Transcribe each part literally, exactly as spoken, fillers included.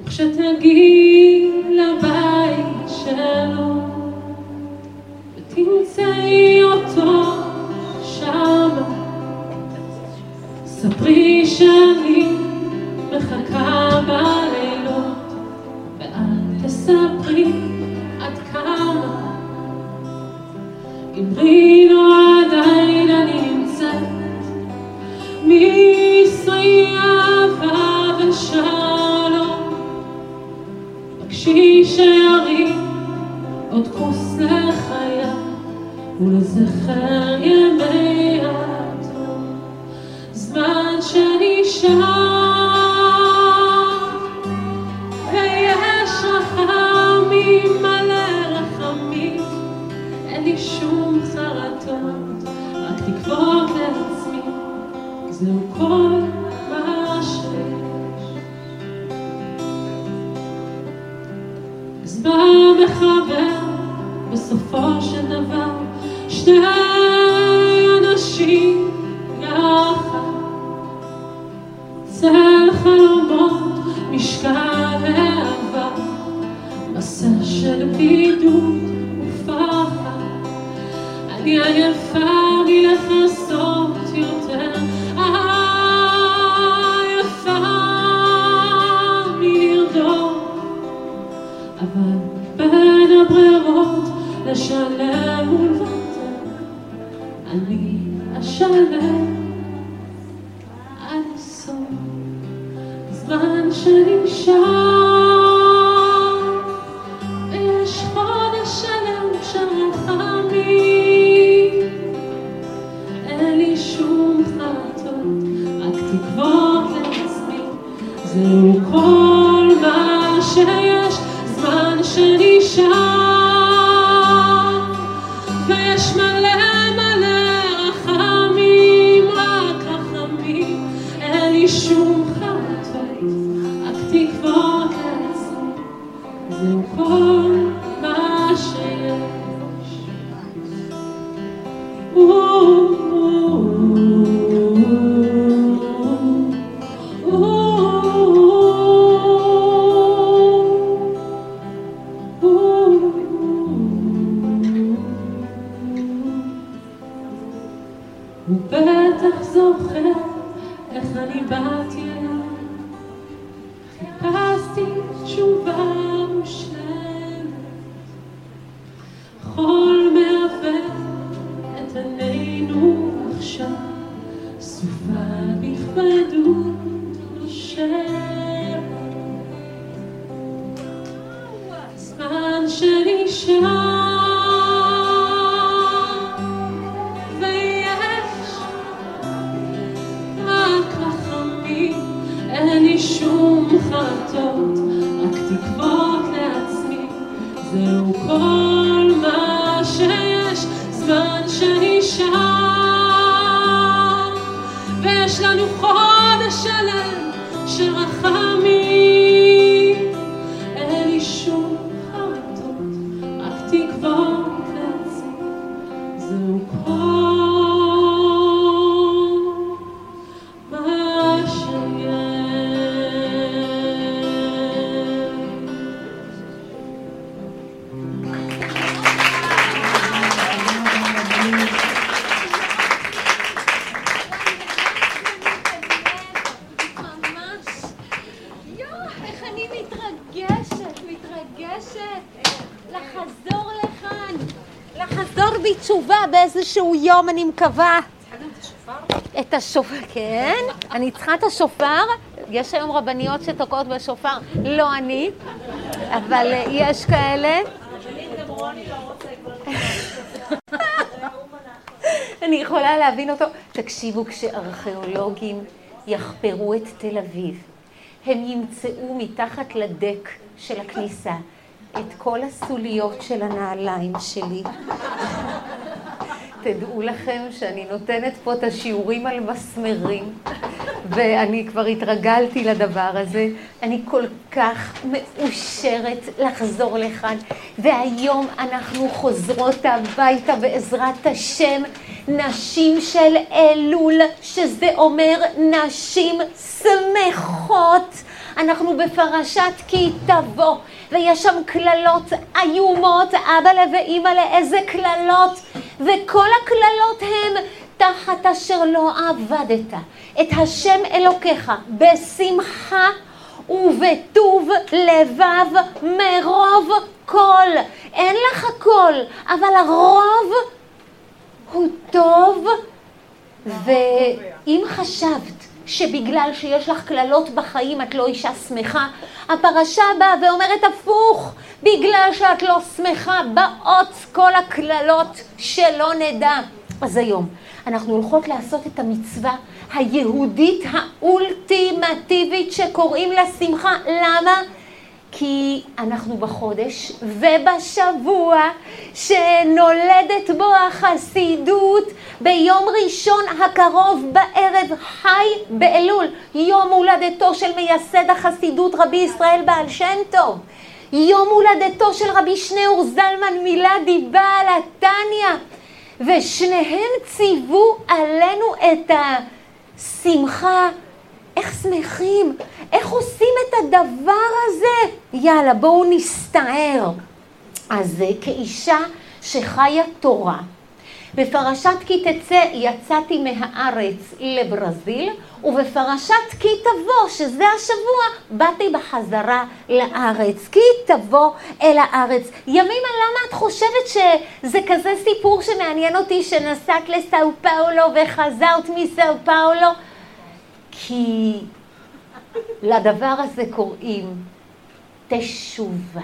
וכשתגיעי לבית שלו ותמצאי אותו שם, ספרי שאני מחכה בלילות, ואל תספרי עד כמה, אמרי לו עדיין אני נמצאת, מישראל אהבה ושלום, בקשי שירים עוד כוס לחיה ולזכר ימי הטוב, זמן שנשאר ויש רחמים מלא רחמים, אין לי שום חרטות, רק תקוות לעצמי, זהו כל מה שיש. אז בא מחבר בסופו של דבר שני אנשים יחד, צל חלומות משקל אהבה, מסע של בידוד ופחד, אני עייפה מלחסות יותר, עייפה מלרדות, אבל בין הברירות לשלם ולוותר, אני אשלם עד הסוף, זמן שנשאר ויש חודש שלם של רחמים, אין לי שום חרטות, רק תקוות לעצמי, זהו כל מה שיש, זמן שנשאר ויש מלא מלא רחמים, רק רחמים, אין לי שום חרטות, רק תקוות לעצמי, זהו כל מה שיש. הוא בטח זוכר איך אני באתי אליו, חיפשתי תשובה מושלמת, חול מעוות את עינינו עכשיו, סופה בכבדות נושבת, זמן שנשאר אין לי שום חרטות, רק תקוות לעצמי, זהו כל מה שיש, זמן שנשאר ויש לנו חודש שלם של רחמים, אין לי שום חרטות, רק תקוות לעצמי, זהו כל מה שיש. לחזור לכאן, לחזור בתשובה באיזשהו יום, אני מקווה. צריכה גם את השופר? את השופר, כן. אני צריכה את השופר. יש היום רבניות שתוקעות בשופר, לא אני, אבל יש כאלה. אני יכולה להבין אותו. תקשיבו, כשארכיאולוגים יחפרו את תל אביב, הם ימצאו מתחת לדק של הכניסה את כל הסוליות של הנעליים שלי. תדעו לכם שאני נותנת פה את השיעורים על מסמרים, ואני כבר התרגלתי לדבר הזה. אני כל כך מאושרת לחזור לכאן, והיום אנחנו חוזרות הביתה בעזרת השם, נשים של אלול, שזה אומר נשים שמחות. אנחנו בפרשת כי תבוא, ויש שם כללות איומות, אבא ואמא לאיזה כללות, וכל הכללות הם תחת אשר לא עבדת את השם אלוקיך בשמחה ובטוב לבב מרוב כל. אין לך כל, אבל הרוב הוא טוב. ואם חשבת שבגלל שיש לך כללות בחיים את לא אישה שמחה, הפרשה באה ואומרת הפוך, בגלל שאת לא שמחה באות כל הכללות שלא נדע. אז היום אנחנו הולכות לעשות את המצווה היהודית האולטימטיבית שקוראים לה שמחה. למה? כי אנחנו בחודש ובשבוע שנולדת בו החסידות, ביום ראשון הקרוב בערב חי באלול, יום הולדתו של מייסד החסידות רבי ישראל בעל שם טוב, יום הולדתו של רבי שניאור זלמן מילדי בעל התניא, ושניהם ציוו עלינו את השמחה. איך שמחים, איך עושים את הדבר הזה? יאללה, בואו נסתער. אז כאישה שחיה תורה, בפרשת כי תצא יצאתי מהארץ לברזיל, ובפרשת כי תבוא, שזה השבוע, באתי בחזרה לארץ. כי תבוא אל הארץ. ימימה, למה את חושבת שזה כזה סיפור שמעניין אותי, שנסעת לסאו פאולו וחזרת מסאו פאולו? כי לדבר הזה קוראים תשובה.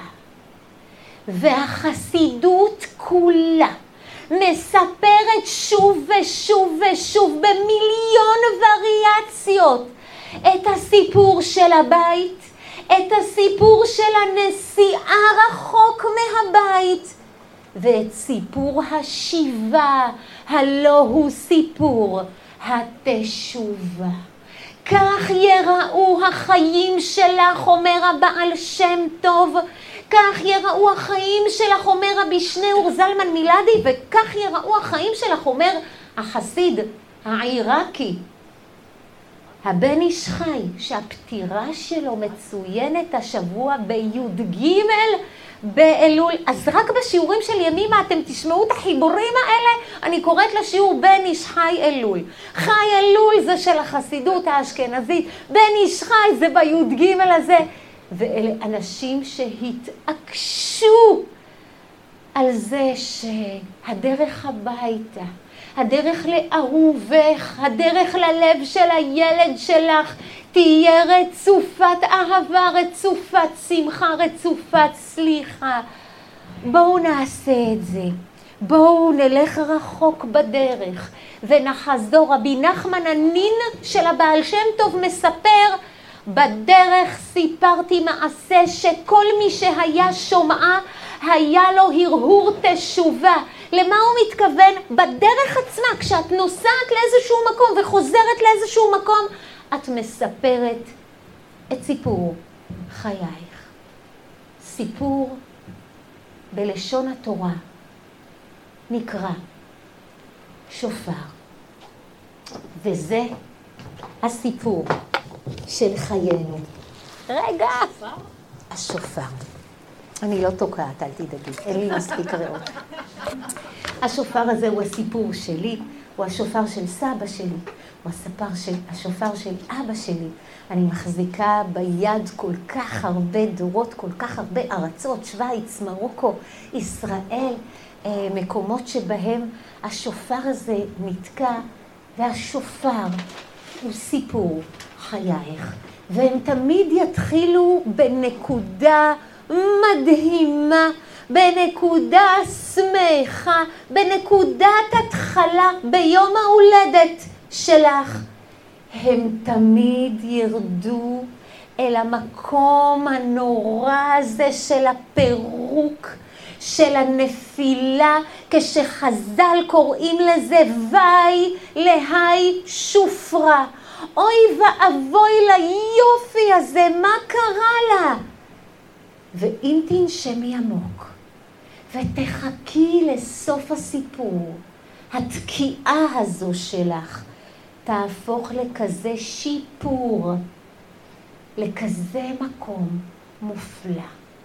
והחסידות כולה מספרת שוב ושוב ושוב במיליון וריאציות את הסיפור של הבית, את הסיפור של הנסיעה רחוק מהבית, ואת סיפור השיבה, הלא הוא סיפור התשובה. כך יראו החיים שלך, אומר הבעל שם טוב, כך יראו החיים שלך, אומר רבי שניאור זלמן מילדי, וכך יראו החיים שלך, אומר החסיד העיראקי, הבן איש חי, שהפטירה שלו מצוינת השבוע בי"ג באלול. אז רק בשיעורים של ימימה אתם תשמעו את החיבורים האלה. אני קוראת לשיעור בן איש חי אלול. חי אלול זה של החסידות האשכנזית, בן איש חי זה בי"ג הזה. ואלה אנשים שהתעקשו על זה שהדרך הביתה, הדרך לאהובך, הדרך ללב של הילד שלך, תהיה רצופת אהבה, רצופת שמחה, רצופת סליחה. בואו נעשה את זה. בואו נלך רחוק בדרך ונחזור. רבי נחמן הנין של הבעל שם טוב מספר, בדרך סיפרתי מעשה שכל מי שהיה שומעה היה לו הרהור תשובה. למה הוא מתכוון? בדרך עצמה, כשאת נוסעת לאיזשהו מקום וחוזרת לאיזשהו מקום, את מספרת את סיפור חייך. סיפור בלשון התורה נקרא שופר. וזה הסיפור של חיינו. רגע, השופר. אני לא תוקעת, אל תדאגי, אין לי מספיק רעות. השופר הזה הוא הסיפור שלי, הוא השופר של סבא שלי, הוא הספר של, השופר של אבא שלי. אני מחזיקה ביד כל כך הרבה דורות, כל כך הרבה ארצות, שוויץ, מרוקו, ישראל, מקומות שבהם השופר הזה נתקע, והשופר הוא סיפור חייך. והם תמיד יתחילו בנקודה מדהימה, בנקודה שמחה, בנקודת התחלה, ביום ההולדת שלך. הם תמיד ירדו אל המקום הנורא הזה של הפירוק, של הנפילה, כשחז"ל קוראים לזה וי להי שופרה. אוי ואבוי ליופי הזה, מה קרה לה? ואם תנשמי עמוק ותחכי לסוף הסיפור, התקיעה הזו שלך תהפוך לכזה שיפור, לכזה מקום מופלא.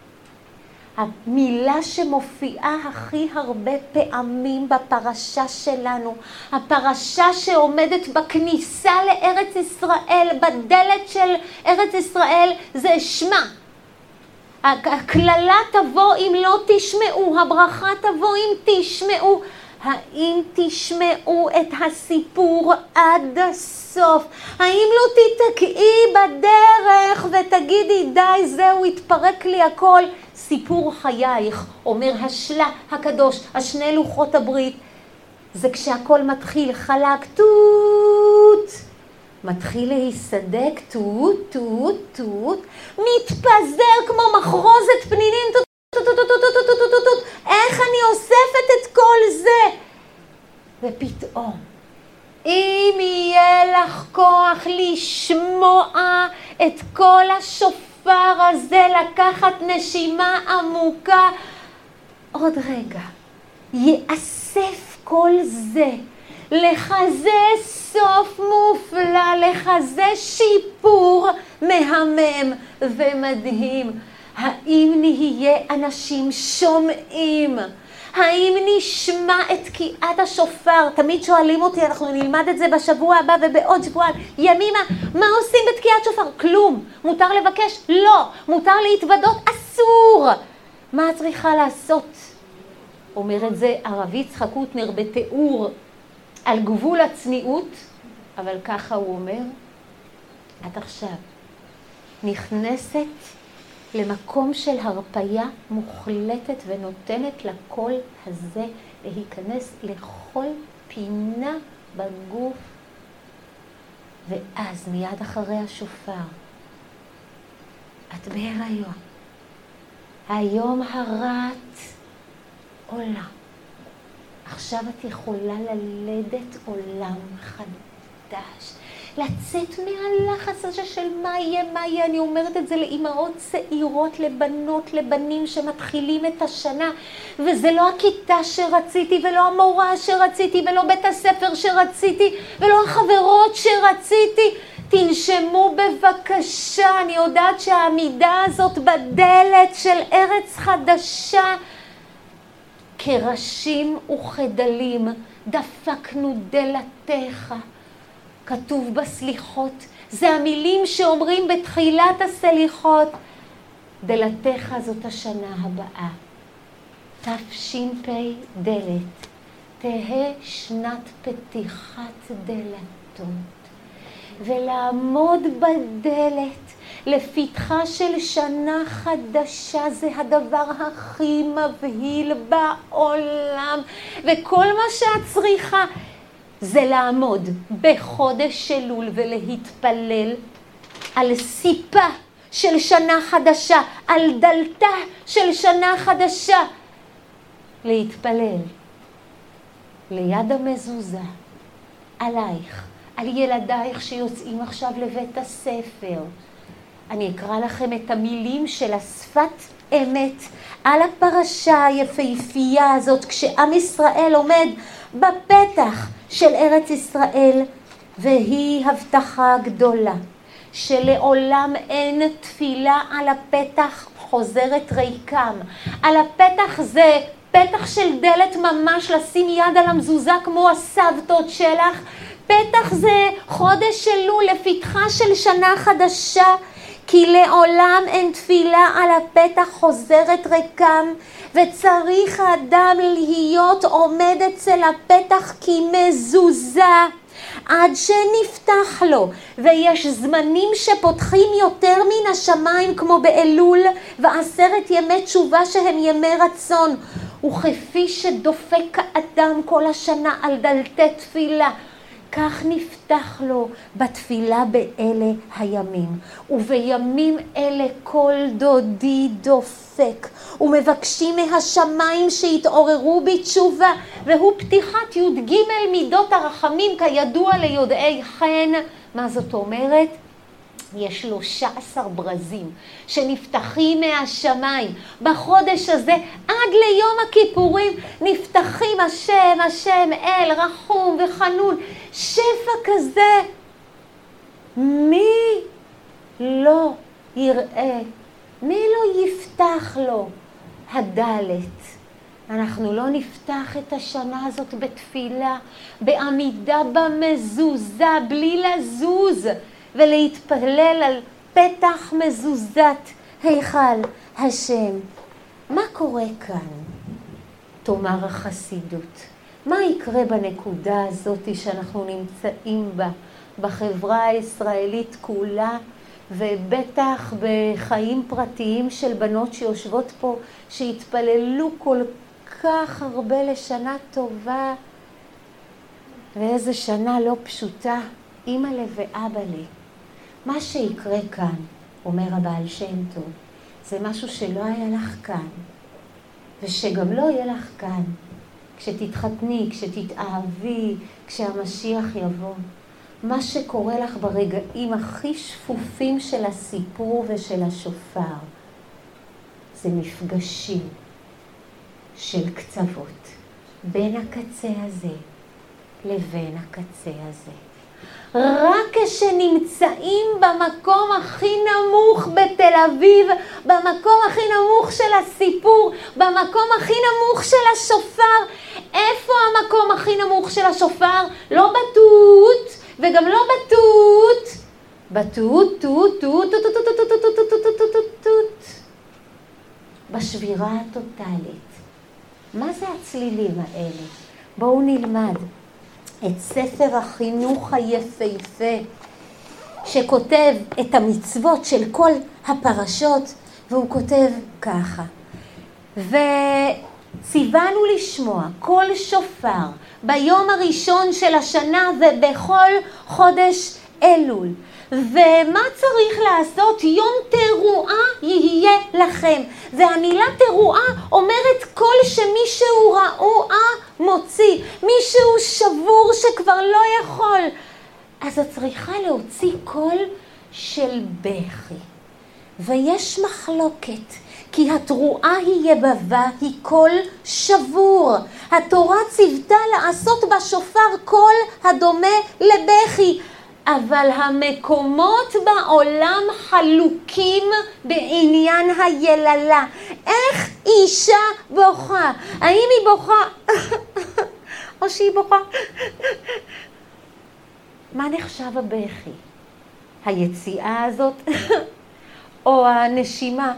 המילה שמופיעה הכי הרבה פעמים בפרשה שלנו, הפרשה שעומדת בכניסה לארץ ישראל, בדלת של ארץ ישראל, זה שמע. הכללה תבוא אם לא תשמעו, הברכה תבוא אם תשמעו. האם תשמעו את הסיפור עד הסוף? האם לא תתקעי בדרך ותגידי די זהו התפרק לי הכל? סיפור חייך, אומר השלה הקדוש, השני לוחות הברית, זה כשהכל מתחיל חלק טוט, מתחיל להיסדק טוט טוט טוט, מתפזר כמו מחרוזת פנינים טוט טוט טוט טוט טוט טוט טוט טוט. איך אני אוספת את כל זה? ופתאום אם יהיה לך כוח לשמוע את כל השופר הזה, לקחת נשימה עמוקה, עוד רגע יאסף כל זה לכזה סוף מופלא, לכזה שיפור מהמם ומדהים. האם נהיה אנשים שומעים? האם נשמע את תקיעת השופר? תמיד שואלים אותי, אנחנו נלמד את זה בשבוע הבא ובעוד שבועיים. ימימה, מה עושים בתקיעת שופר? כלום. מותר לבקש? לא. מותר להתוודות? אסור. מה את צריכה לעשות? אומר את זה הרב יצחק קוטנר בתיאור על גבול הצניעות, אבל ככה הוא אומר, את עכשיו נכנסת למקום של הרפיה מוחלטת ונותנת לקול הזה להיכנס לכל פינה בגוף. ואז מיד אחרי השופר את בהיריון. היום הרת עולה. עכשיו את יכולה ללדת עולם חדש. לצאת מהלחץ הזה של מה יהיה, מה יהיה. אני אומרת את זה לאמהות צעירות, לבנות, לבנים שמתחילים את השנה. וזה לא הכיתה שרציתי, ולא המורה שרציתי, ולא בית הספר שרציתי, ולא החברות שרציתי. תנשמו בבקשה. אני יודעת שהעמידה הזאת בדלת של ארץ חדשה, כראשים וכדלים דפקנו דלתך. כתוב בסליחות, זה המילים שאומרים בתחילת הסליחות. דלתך זאת השנה הבאה. תש"פ דלת, תהא שנת פתיחת דלתות. ולעמוד בדלת לפתחה של שנה חדשה זה הדבר הכי מבהיל בעולם. וכל מה שאת צריכה זה לעמוד בחודש אלול ולהתפלל על סיפה של שנה חדשה, על דלתה של שנה חדשה. להתפלל ליד המזוזה, עלייך, על ילדייך שיוצאים עכשיו לבית הספר. אני אקרא לכם את המילים של השפת אמת על הפרשה היפהפייה הזאת, כשעם ישראל עומד בפתח של ארץ ישראל, והיא הבטחה גדולה שלעולם אין תפילה על הפתח חוזרת ריקם. על הפתח זה פתח של דלת ממש, לשים יד על המזוזה כמו הסבתות שלך. פתח זה חודש אלול לפתחה של שנה חדשה, כי לעולם אין תפילה על הפתח חוזרת ריקם, וצריך האדם להיות עומד אצל הפתח כמזוזה עד שנפתח לו. ויש זמנים שפותחים יותר מן השמיים כמו באלול ועשרת ימי תשובה שהם ימי רצון. וכפי שדופק האדם כל השנה על דלתי תפילה, כך נפתח לו בתפילה באלה הימים. ובימים אלה כל דודי דופק ומבקשים מהשמיים שיתעוררו בתשובה, והוא פתיחת י"ג מידות הרחמים כידוע ליודעי חן. מה זאת אומרת? יש שלושה עשר ברזים שנפתחים מהשמיים. בחודש הזה עד ליום הכיפורים נפתחים השם, השם אל, רחום וחנון. שפע כזה. מי לא יראה? מי לא יפתח לו? הדלת. אנחנו לא נפתח את השנה הזאת בתפילה, בעמידה במזוזה, בלי לזוז, ולהתפלל על פתח מזוזת היכל השם. מה קורה כאן? תאמר החסידות. מה יקרה בנקודה הזאת שאנחנו נמצאים בה, בחברה הישראלית כולה, ובטח בחיים פרטיים של בנות שיושבות פה, שהתפללו כל כך הרבה לשנה טובה, ואיזה שנה לא פשוטה, אמא לי ואבא לי. מה שיקרה כאן, אומר הבעל שם טוב, זה משהו שלא היה לך כאן, ושגם לא יהיה לך כאן, כשתתחתני, כשתתאהבי, כשהמשיח יבוא. מה שקורה לך ברגעים הכי שפופים של הסיפור ושל השופר, זה מפגשים של קצוות, בין הקצה הזה לבין הקצה הזה. רק כשנמצאים במקום הכי נמוך בתל אביב, במקום הכי נמוך של הסיפור, במקום הכי נמוך של השופר. איפה המקום הכי נמוך של השופר? לא בתות, וגם לא בתות. בתות, תות, תות, תות, תות, תות, תות, תות, תות, תות, תות, תות. בשבירה הטוטלית. מה זה הצלילים האלה? בואו נלמד את ספר החינוך היפהפה, שכותב את המצוות של כל הפרשות, והוא כותב ככה: וציוונו לשמוע כל שופר ביום הראשון של השנה ובכל חודש אלול. ומה צריך לעשות? יום תרועה יהיה לכם. והמילה תרועה אומרת כל שמישהו רעוע מוציא, מישהו שבור שכבר לא יכול. אז את צריכה להוציא קול של בכי. ויש מחלוקת, כי התרועה היא יבבה, היא קול שבור. התורה ציוותה לעשות בשופר קול הדומה לבכי. אבל המקומות בעולם חלוקים בעניין היללה. איך אישה בוכה? האם היא בוכה? או שהיא בוכה? מה נחשב הבכי? היציאה הזאת? או הנשימה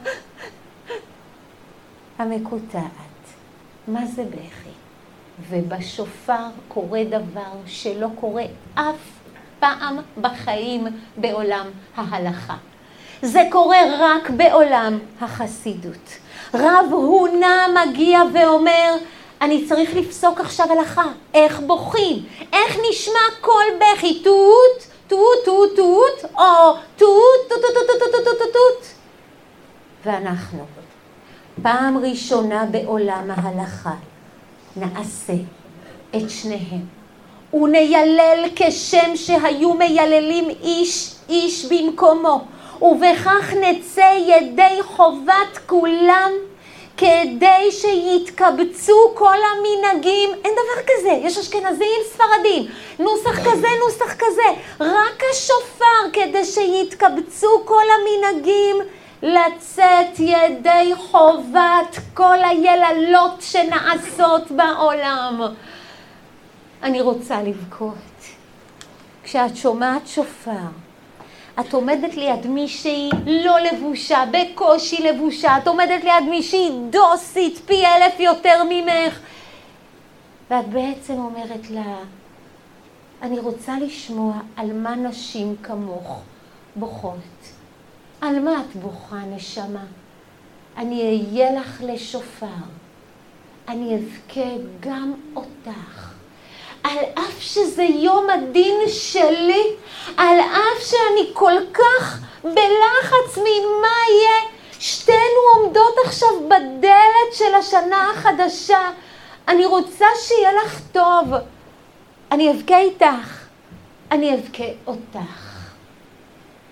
המקוטעת? מה זה בכי? ובשופר קורה דבר שלא קורה אף פעם בחיים בעולם ההלכה. זה קורה רק בעולם החסידות. רב הונא מגיע ואומר, אני צריך לפסוק עכשיו הלכה. איך בוכים? איך נשמע כל בכי? תות, תות, תות, תות, או תות, תות, תות, תות, תות, תות, תות, תות. ואנחנו, פעם ראשונה בעולם ההלכה, נעשה את שניהם. וניילל כשם שהיו מייללים איש איש במקומו, ובכך נצא ידי חובת כולם, כדי שיתקבצו כל המנהגים. אין דבר כזה, יש אשכנזים ספרדים, נוסח כזה, נוסח כזה. רק השופר, כדי שיתקבצו כל המנהגים, לצאת ידי חובת כל היללות שנעשות בעולם. אני רוצה לבכות. כשאת שומעת שופר, את עומדת ליד מישהי לא לבושה, בקושי לבושה, את עומדת ליד מישהי דוסית, פי אלף יותר ממך, ואת בעצם אומרת לה, אני רוצה לשמוע על מה נשים כמוך בוכות. על מה את בוכה, נשמה? אני אהיה לך לשופר. אני אבכה גם אותך. על אף שזה יום הדין שלי, על אף שאני כל כך בלחץ ממה יהיה, שתינו עומדות עכשיו בדלת של השנה החדשה. אני רוצה שיהיה לך טוב. אני אבכה איתך. אני אבכה אותך.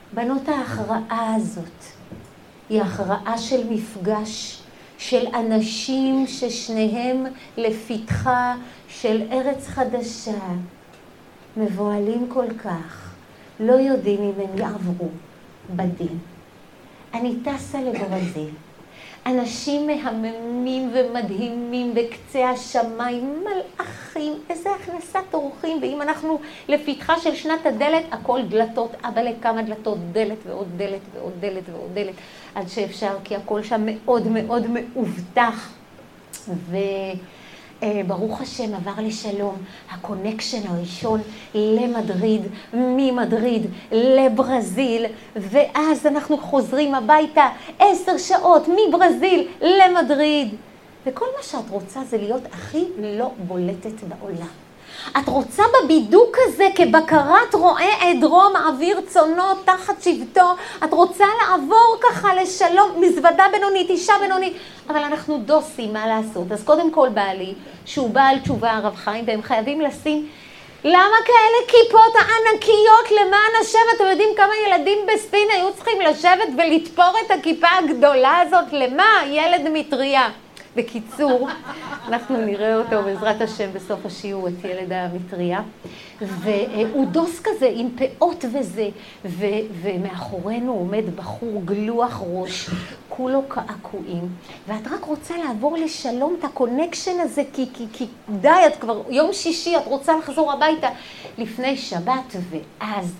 בנות, ההכרעה הזאת היא הכרעה של מפגש של אנשים ששניהם לפתחה של ארץ חדשה, מבועלים כל כך, לא יודעים אם הם יעברו בדין. אני טסה לברזיל. אנשים מהממים ומדהימים בקצה השמיים, מלאכים, איזה הכנסת אורחים, ואם אנחנו לפתחה של שנת הדלת, הכל דלתות, אבל לכמה דלתות, דלת ועוד דלת ועוד דלת ועוד דלת, עד שאפשר, כי הכל שם מאוד מאוד מאובטח. וברוך השם עבר לשלום, הקונקשן הראשון למדריד, ממדריד לברזיל, ואז אנחנו חוזרים הביתה עשר שעות מברזיל למדריד. וכל מה שאת רוצה זה להיות הכי לא בולטת בעולם. את רוצה בבידוק הזה כבקרת רועה עדרו מעביר צונו תחת שבטו, את רוצה לעבור ככה לשלום, מזוודה בינונית, אישה בינונית, אבל אנחנו דוסים, מה לעשות? אז קודם כל בעלי, שהוא בעל תשובה הרב חיים, והם חייבים לשים, למה כאלה כיפות הענקיות למען השם? אתם יודעים כמה ילדים בסין היו צריכים לשבת ולתפור את הכיפה הגדולה הזאת? למה? ילד מטריה. בקיצור, אנחנו נראה אותו בעזרת השם בסוף השיעור, את ילד המטריה. והוא דוס כזה עם פאות וזה, ו- ומאחורינו עומד בחור גלוח ראש, כולו קעקועים. ואת רק רוצה לעבור לשלום את הקונקשן הזה, כי, כי, כי די, את כבר יום שישי, את רוצה לחזור הביתה לפני שבת, ואז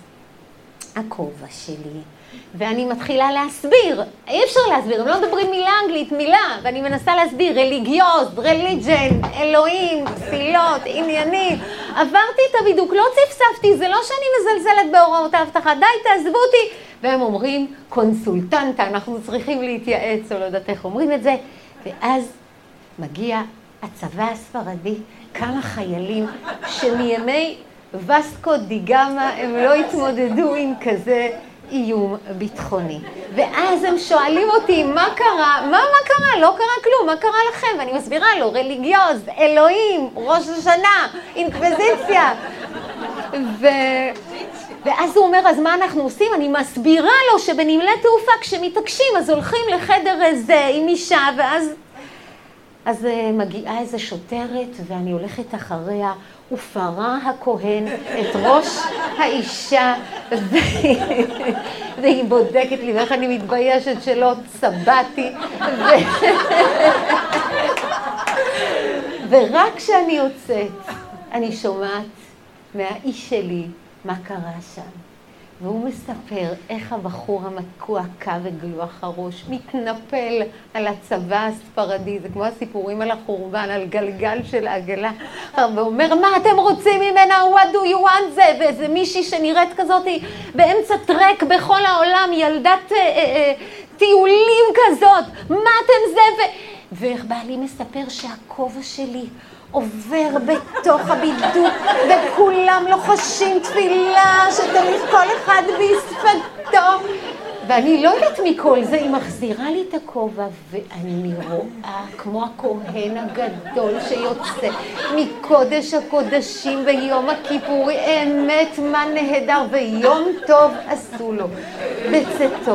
הכובע שלי. ואני מתחילה להסביר, אי אפשר להסביר, הם לא מדברים מילה אנגלית, מילה, ואני מנסה להסביר, רליגיוז, רליג'ן, אלוהים, תפילות, עניינים. עברתי את הבידוק, לא צפצפתי, זה לא שאני מזלזלת בהוראות ההבטחה, די, תעזבו אותי. והם אומרים, קונסולטנטה, אנחנו צריכים להתייעץ, או לא יודעת איך אומרים את זה. ואז מגיע הצבא הספרדי, כמה חיילים שמימי וסקו די גמה הם לא התמודדו עם כזה איום ביטחוני. ואז הם שואלים אותי, מה קרה? מה, מה קרה? לא קרה כלום, מה קרה לכם? ואני מסבירה לו, רליגיוז, אלוהים, ראש השנה, אינקוויזיציה. ו... ואז הוא אומר, אז מה אנחנו עושים? אני מסבירה לו שבנמלי תעופה כשמתעקשים, אז הולכים לחדר איזה עם אישה, ואז... אז מגיעה איזו שוטרת, ואני הולכת אחריה, ופרה הכהן את ראש האישה, והיא בודקת לי, ואיך אני מתביישת שלא צבעתי. ורק כשאני יוצאת, אני שומעת מהאיש שלי מה קרה שם. והוא מספר איך הבחור המקועקע וגלוח הראש מתנפל על הצבא הספרדי, זה כמו הסיפורים על החורבן, על גלגל של עגלה, ואומר, מה אתם רוצים ממנה? What do you want זה? ואיזה מישהי שנראית כזאת באמצע טרק בכל העולם, ילדת אה, אה, טיולים כזאת, מה אתם זה? ו... ואיך בעלי מספר שהכובע שלי עובר בתוך הבידוק, וכולם לוחשים תפילה, שתמיד כל אחד בשפתו. ואני לא יודעת מכל זה, היא מחזירה לי את הכובע, ואני רואה כמו הכהן הגדול שיוצא מקודש הקודשים ביום הכיפורי, אמת מה נהדר, ויום טוב עשו לו בצאתו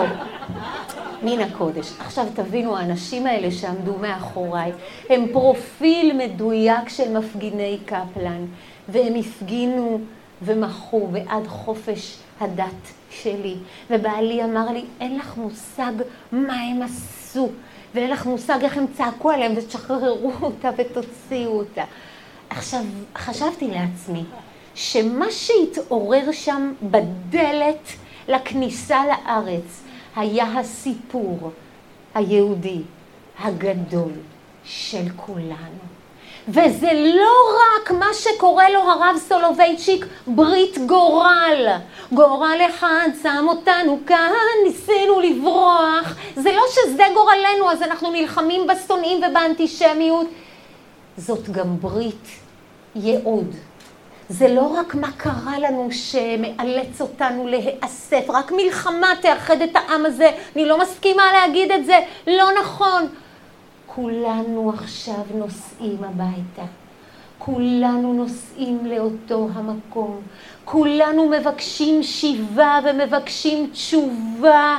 מן הקודש. עכשיו תבינו, האנשים האלה שעמדו מאחוריי, הם פרופיל מדויק של מפגיני קפלן, והם הפגינו ומחו בעד חופש הדת שלי. ובעלי אמר לי, אין לך מושג מה הם עשו, ואין לך מושג איך הם צעקו עליהם, ותשחררו אותה ותוציאו אותה. עכשיו, חשבתי לעצמי, שמה שהתעורר שם בדלת לכניסה לארץ, היה הסיפור היהודי הגדול של כולנו. וזה לא רק מה שקורא לו הרב סולובייצ'יק ברית גורל. גורל אחד שם אותנו כאן, ניסינו לברוח. זה לא שזה גורלנו, אז אנחנו נלחמים בשונאים ובאנטישמיות. זאת גם ברית ייעוד. זה לא רק מה קרה לנו שמאלץ אותנו להיאסף, רק מלחמה תאחד את העם הזה. אני לא מסכימה להגיד את זה, לא נכון. כולנו עכשיו נוסעים הביתה. כולנו נוסעים לאותו המקום. כולנו מבקשים שיבה ומבקשים תשובה.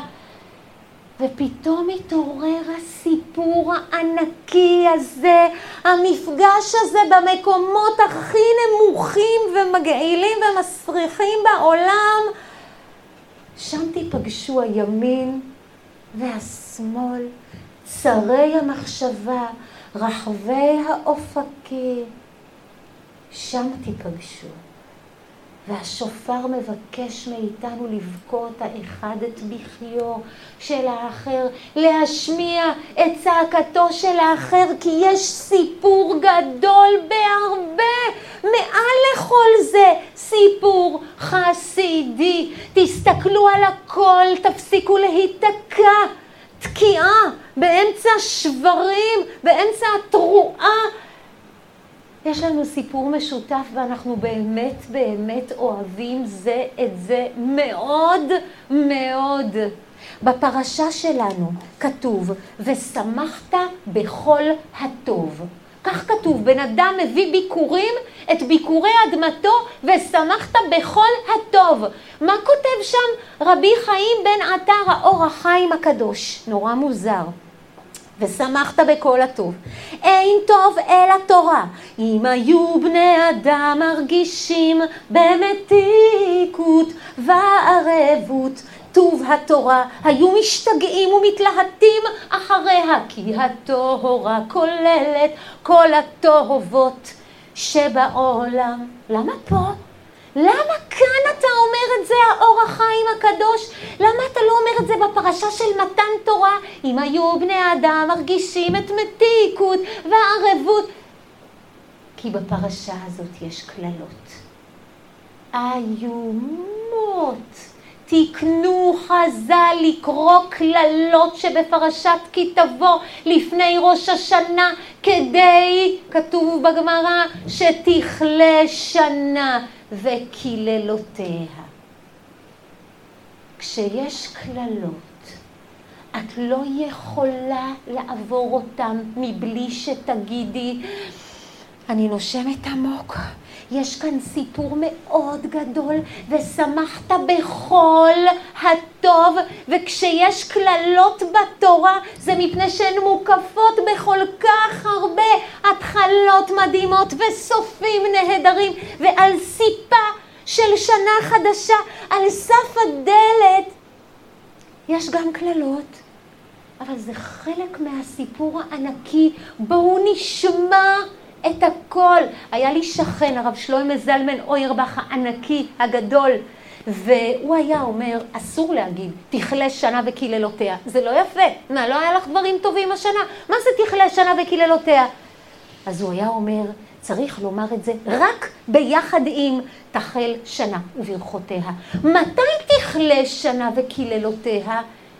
ופתאום מתעורר הסיפור הענקי הזה, המפגש הזה במקומות הכי נמוכים ומגעילים ומסריחים בעולם. שם תיפגשו הימין והשמאל, צרי המחשבה, רחבי האופקים. שם תיפגשו. והשופר מבקש מאיתנו לבכות האחד את בכיו של האחר, להשמיע את צעקתו של האחר, כי יש סיפור גדול בהרבה. מעל לכל זה סיפור חסידי. תסתכלו על הכל, תפסיקו להיתקע. תקיעה באמצע שברים, באמצע התרועה. יש לנו סיפור משותף ואנחנו באמת באמת אוהבים זה את זה מאוד מאוד. בפרשה שלנו כתוב, ושמחת בכל הטוב. כך כתוב, בן אדם מביא ביקורים, את ביקורי אדמתו, ושמחת בכל הטוב. מה כותב שם רבי חיים בן עטר, האור החיים הקדוש? נורא מוזר. ושמחת בכל הטוב. אין טוב אלא תורה. אם היו בני אדם מרגישים במתיקות וערבות, טוב התורה, היו משתגעים ומתלהטים אחריה, כי הטהורה כוללת כל הטובות שבעולם. למה פה? למה כאן אתה אומר את זה, האור החיים הקדוש? למה אתה לא אומר את זה בפרשה של מתן תורה? אם היו בני אדם מרגישים את מתיקות והערבות. כי בפרשה הזאת יש כללות. איומות. תקנו חז"ל לקרוא כללות שבפרשת כי תבוא לפני ראש השנה, כדי, כתוב בגמרא, שתכלה שנה וקללותיה. כשיש כללות, את לא יכולה לעבור אותם מבלי שתגידי, אני נושמת עמוק. יש כאן סיפור מאוד גדול, ושמחת בכל הטוב, וכשיש כללות בתורה, זה מפני שהן מוקפות בכל כך הרבה התחלות מדהימות וסופים נהדרים, ועל סיפה של שנה חדשה, על סף הדלת, יש גם כללות. אבל זה חלק מהסיפור הענקי. בואו נשמע את הכל. היה לי שכן, הרב שלמה זלמן אוירבך הענקי, הגדול, והוא היה אומר, אסור להגיד, תכלה שנה וקללותיה. זה לא יפה. מה, לא היה לך דברים טובים השנה? מה זה תכלה שנה וקללותיה? אז הוא היה אומר, צריך לומר את זה רק ביחד עם תחל שנה וברכותיה. מתי תכלה שנה וקללותיה?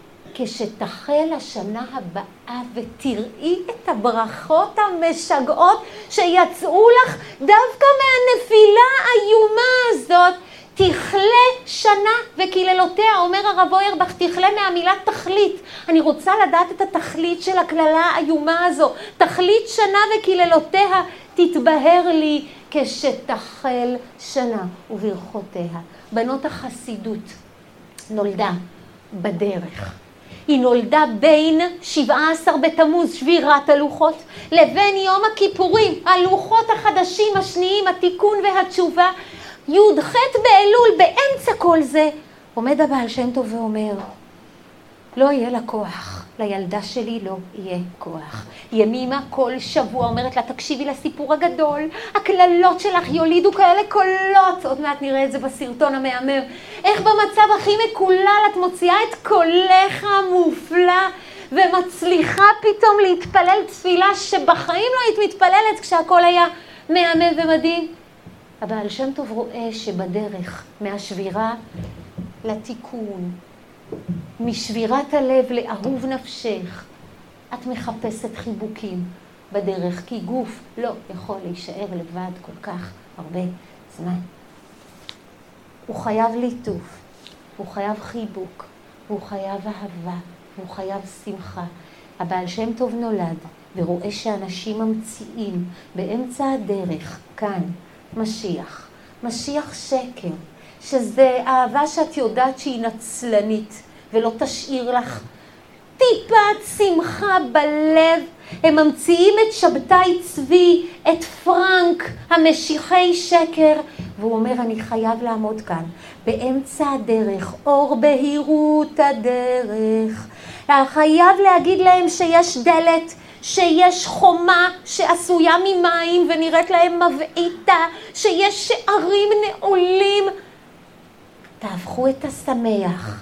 כשתחל השנה הבאה ותראי את הברכות המשגעות שיצאו לך דווקא מהנפילה האיומה הזאת. תכלה שנה וקללותיה, אומר הרב אוירבך, תכלה מהמילה תכלית. אני רוצה לדעת את התכלית של הכללה האיומה הזו. תכלית שנה וקללותיה תתבהר לי כשתחל שנה וברכותיה. בנות החסידות נולדה בדרך. היא נולדה בין שבעה עשר בתמוז, שבירת הלוחות, לבין יום הכיפורים, הלוחות החדשים השניים, התיקון והתשובה. י"ח באלול, באמצע כל זה, עומד הבעל שם טוב ואומר, לא יהיה לה כוח, לילדה שלי לא יהיה כוח. ימימה כל שבוע אומרת לה, תקשיבי לסיפור הגדול, הכללות שלך יולידו כאלה קולות, עוד מעט נראה את זה בסרטון המאמר, איך במצב הכי מקולל את מוציאה את קולך המופלא, ומצליחה פתאום להתפלל תפילה שבחיים לא היית מתפללת כשהכל היה מהמם ומדהים. הבעל שם טוב רואה שבדרך מהשבירה לתיקון, משבירת הלב לאהוב נפשך, את מחפשת חיבוקים בדרך, כי גוף לא יכול להישאר לבד כל כך הרבה זמן. הוא חייב ליטוף, הוא חייב חיבוק, הוא חייב אהבה, הוא חייב שמחה. הבעל שם טוב נולד ורואה שאנשים ממציאים באמצע הדרך, כאן, משיח. משיח שקר, שזה אהבה שאת יודעת שהיא נצלנית ולא תשאיר לך טיפת שמחה בלב. הם ממציאים את שבתאי צבי, את פרנק, המשיחי שקר, והוא אומר, אני חייב לעמוד כאן, באמצע הדרך, אור בהירות הדרך. חייב להגיד להם שיש דלת, שיש חומה שעשויה ממים ונראית להם מבעיתה, שיש שערים נעולים. תהפכו את השמח,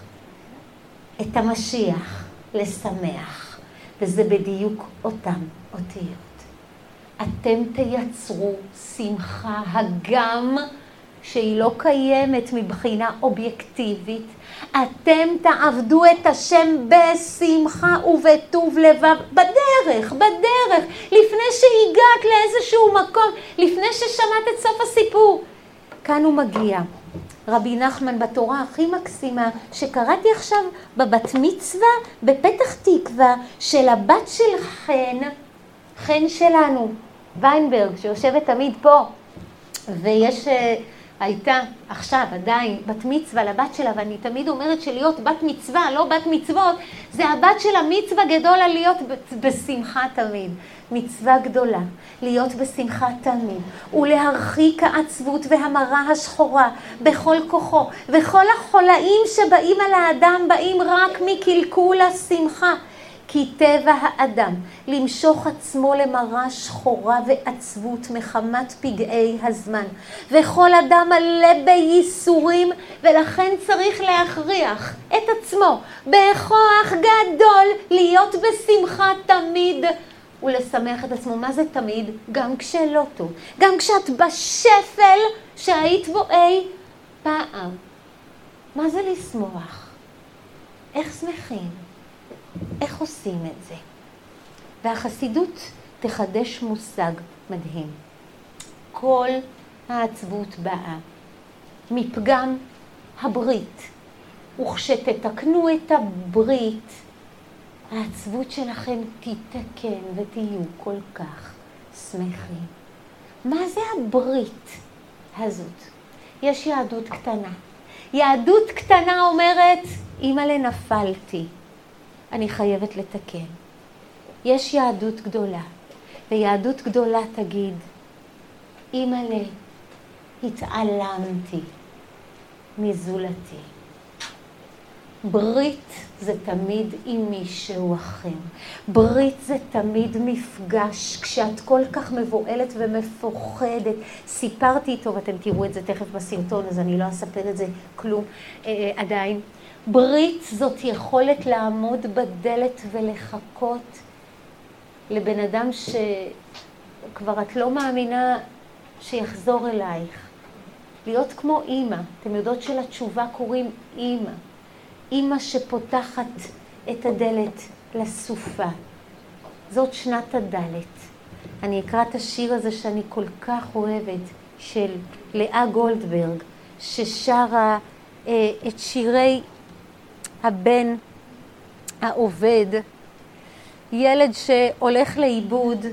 את המשיח, לשמח. וזה בדיוק אותם אותיות. אתם תייצרו שמחה, הגם שהיא לא קיימת מבחינה אובייקטיבית. אתם תעבדו את השם בשמחה ובטוב לבב, בדרך, בדרך, לפני שהגעת לאיזשהו מקום, לפני ששמעת את סוף הסיפור. כאן הוא מגיע. רבי נחמן בתורה הכי מקסימה, שקראתי עכשיו בבת מצווה בפתח תקווה, של הבת של חן, חן שלנו, ויינברג, שיושבת תמיד פה, ויש, הייתה עכשיו עדיין בת מצווה לבת שלה, ואני תמיד אומרת שלהיות בת מצווה, לא בת מצוות, זה הבת של המצווה גדולה להיות בשמחה תמיד. מצווה גדולה, להיות בשמחה תמיד, ולהרחיק העצבות והמרה השחורה בכל כוחו, וכל החולאים שבאים על האדם באים רק מקלקול השמחה. כי טבע האדם למשוך עצמו למרה שחורה ועצבות מחמת פגעי הזמן, וכל אדם מלא בייסורים, ולכן צריך להכריח את עצמו בכוח גדול להיות בשמחה תמיד ולשמח את עצמו. מה זה תמיד? גם כשלא טוב, גם כשאת בשפל שהיית בו אי פעם. מה זה לשמוח? איך שמחים? איך עושים את זה? והחסידות תחדש מושג מדהים. כל העצבות באה מפגם הברית, וכשתתקנו את הברית, העצבות שלכם תתקן ותהיו כל כך שמחים. מה זה הברית הזאת? יש יהדות קטנה. יהדות קטנה אומרת, אמא לנפלתי, אני חייבת לתקן. יש יהדות גדולה, ויהדות גדולה תגיד, אמא להתעלמתי מזולתי. ברית זה תמיד עם מישהו אחר. ברית זה תמיד מפגש, כשאת כל כך מבועלת ומפוחדת. סיפרתי איתו, ואתם תראו את זה תכף בסרטון, אז אני לא אספר את זה כלום אה, עדיין. ברית זאת יכולת לעמוד בדלת ולחכות לבן אדם שכבר את לא מאמינה שיחזור אלייך. להיות כמו אימא. אתם יודעות שלתשובה קוראים אימא. אימא שפותחת את הדלת לסופה. זאת שנת הדלת. אני אקרא את השיר הזה שאני כל כך אוהבת, של לאה גולדברג, ששרה אה, את שירי הבן העובד, ילד שהולך לאיבוד.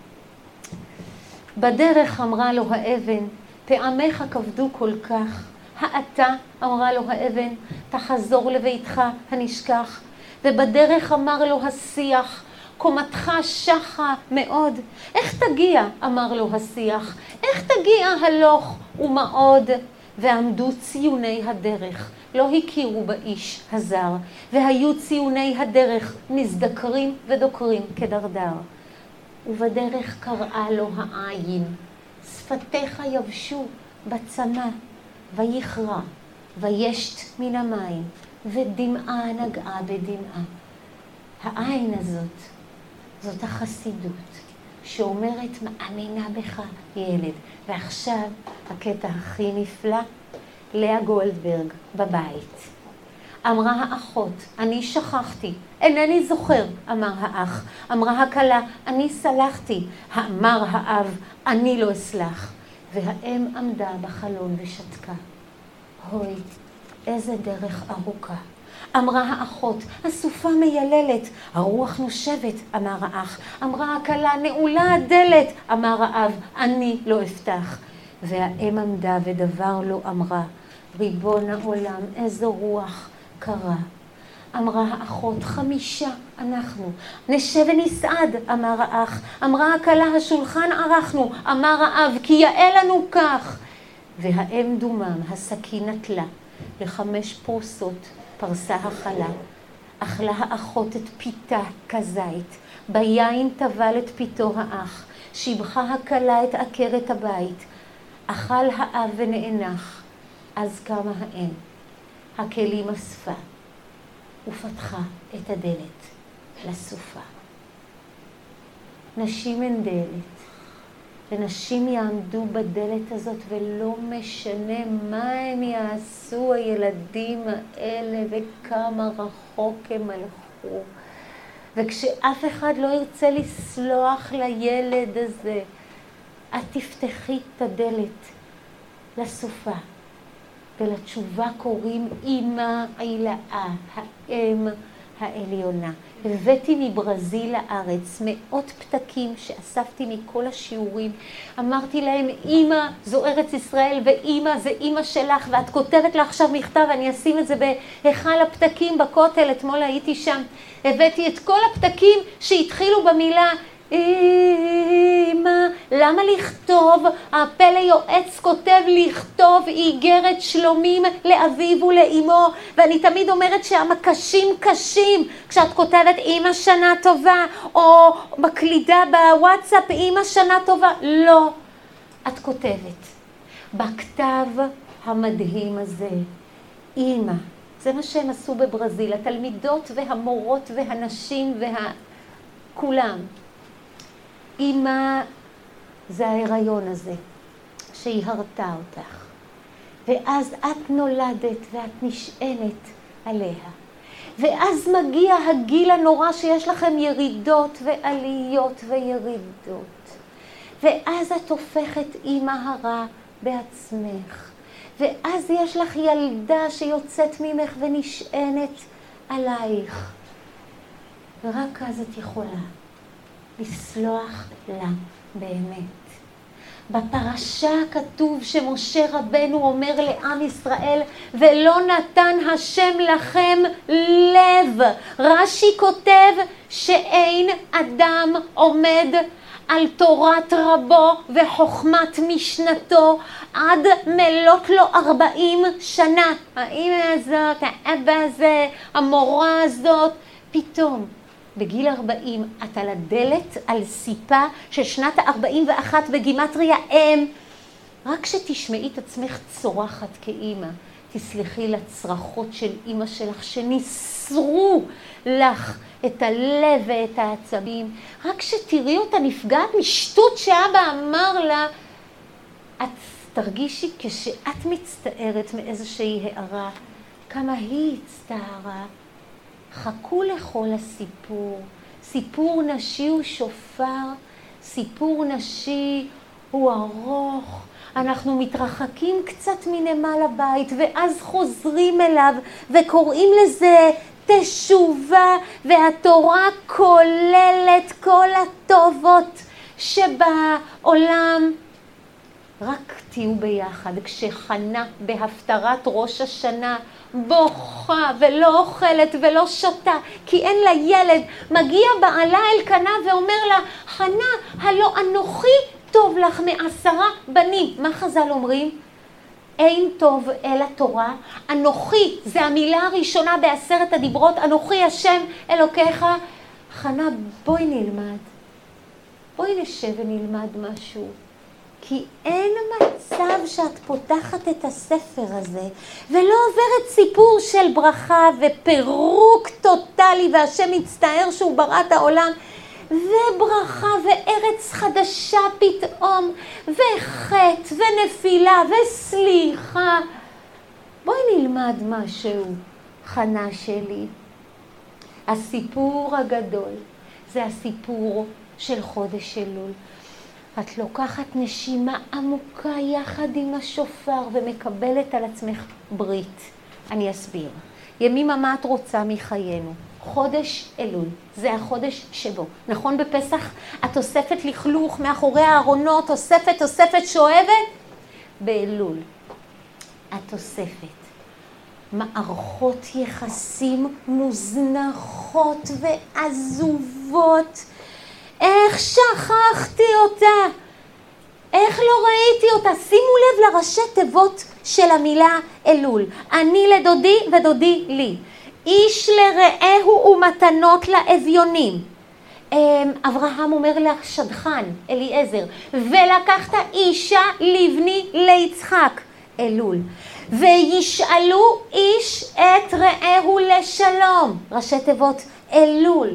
בדרך אמרה לו האבן, פעמיך כבדו כל כך. האתה, אמרה לו האבן, תחזור לביתך הנשכח. ובדרך אמר לו השיח, קומתך שחה מאוד. איך תגיע, אמר לו השיח, איך תגיע הלוך ומעוד. ועמדו ציוני הדרך, לא הכירו באיש הזר, והיו ציוני הדרך מזדקרים ודוקרים כדרדר. ובדרך קראה לו העין, שפתיך יבשו בצמא, ויכרע, וישת מן המים, ודמעה נגעה בדמעה. העין הזאת, זאת החסידות, שאומרת מאמינה בך ילד. ועכשיו הקטע הכי נפלא, לאה גולדברג בבית. אמרה האחות, אני שכחתי, אינני זוכר, אמר האח. אמרה הכלה, אני סלחתי. אמר האב, אני לא אסלח. והאם עמדה בחלון ושתקה. הוי, איזה דרך ארוכה. אמרה האחות, הסופה מייללת. הרוח נושבת, אמר האח. אמרה הכלה, נעולה הדלת, אמר האב, אני לא אפתח. והאם עמדה ודבר לא אמרה. ריבון העולם, איזו רוח קרה. אמרה האחות, חמישה אנחנו. נשב ונסעד, אמר האח. אמרה הכלה, השולחן ערכנו, אמר האב, כי יאה לנו כך. והאם דומם, הסכין נטלה, לחמש פרוסות פרסה החלה. אכלה האחות את פיתה כזית, ביין טבל את פיתו האח, שיבחה הכלה את עקרת הבית. אכל האב ונאנח, אז קמה האם, הכלים אספה, ופתחה את הדלת לסופה. נשים הן דלת, ונשים יעמדו בדלת הזאת, ולא משנה מה הם יעשו הילדים האלה וכמה רחוק הם הלכו. וכשאף אחד לא ירצה לסלוח לילד הזה, את תפתחי את הדלת לסופה, ולתשובה קוראים אמא עילאה, האם העליונה. הבאתי מברזיל לארץ מאות פתקים שאספתי מכל השיעורים. אמרתי להם, אמא זו ארץ ישראל ואמא זה אמא שלך, ואת כותבת לה עכשיו מכתב, אני אשים את זה בהיכל הפתקים בכותל, אתמול הייתי שם. הבאתי את כל הפתקים שהתחילו במילה אמא. למה לכתוב? הפלא יועץ כותב לכתוב איגרת שלומים לאביו ולאמו, ואני תמיד אומרת שהמקשים קשים כשאת כותבת אמא שנה טובה, או בקלידה בוואטסאפ אמא שנה טובה. לא, את כותבת בכתב המדהים הזה אמא. זה מה שהם עשו בברזיל, התלמידות והמורות והנשים וכולם. אמא זה ההיריון הזה שהיא הרתה אותך, ואז את נולדת ואת נשענת עליה, ואז מגיע הגיל הנורא שיש לכם ירידות ועליות וירידות, ואז את הופכת אמא הרה בעצמך, ואז יש לך ילדה שיוצאת ממך ונשענת עלייך, ורק אז את יכולה לסלוח לה באמת. בפרשה כתוב שמשה רבנו אומר לעם ישראל, ולא נתן השם לכם לב. רש"י כותב שאין אדם עומד על תורת רבו וחוכמת משנתו עד מלות לו ארבעים שנה. האמא הזאת, האבא הזה, המורה הזאת, פתאום בגיל ארבעים, את על הדלת, על סיפה של שנת ה-ארבעים ואחת בגימטריה אם. רק שתשמעי את עצמך צורחת כאימא, תסלחי לצרחות של אימא שלך שניסרו לך את הלב ואת העצבים. רק שתראי אותה נפגעת משטות שאבא אמר לה, את תרגישי כשאת מצטערת מאיזושהי הערה, כמה היא הצטערה. חכו לכל הסיפור. סיפור נשי הוא שופר, סיפור נשי הוא ארוך. אנחנו מתרחקים קצת מנמל הבית ואז חוזרים אליו וקוראים לזה תשובה, והתורה כוללת כל הטובות שבעולם. רק תהיו ביחד. כשחנה בהפטרת ראש השנה בוכה ולא אוכלת ולא שותה כי אין לה ילד, מגיע בעלה אלקנה ואומר לה, חנה, הלא אנוכי טוב לך מעשרה בנים. מה חז"ל אומרים? אין טוב אלא תורה. אנוכי זה המילה הראשונה בעשרת הדיברות, אנוכי השם אלוקיך. חנה, בואי נלמד, בואי נשב ונלמד משהו, כי אין מצב שאת פותחת את הספר הזה ולא עוברת סיפור של ברכה ופירוק טוטלי, והשם מצטער שהוא ברא את העולם, וברכה וארץ חדשה פתאום, וחטא ונפילה וסליחה. בואי נלמד משהו, חנה שלי. הסיפור הגדול זה הסיפור של חודש אלול. את לוקחת נשימה עמוקה יחד עם השופר ומקבלת על עצמך ברית. אני אסביר. ימימה, מה את רוצה מחיינו? חודש אלול, זה החודש שבו. נכון בפסח? התוספת לכלוך מאחורי הארונות, תוספת, תוספת שואבת? באלול. התוספת. מערכות יחסים מוזנחות ועזובות. איך שכחתי אותה? איך לא ראיתי אותה? שימו לב לראשי תיבות של המילה אלול. אני לדודי ודודי לי. איש לרעהו ומתנות לאביונים. אברהם אומר לשדכן, אליעזר, ולקחת אישה לבני ליצחק, אלול. וישאלו איש את רעהו לשלום, ראשי תיבות אלול.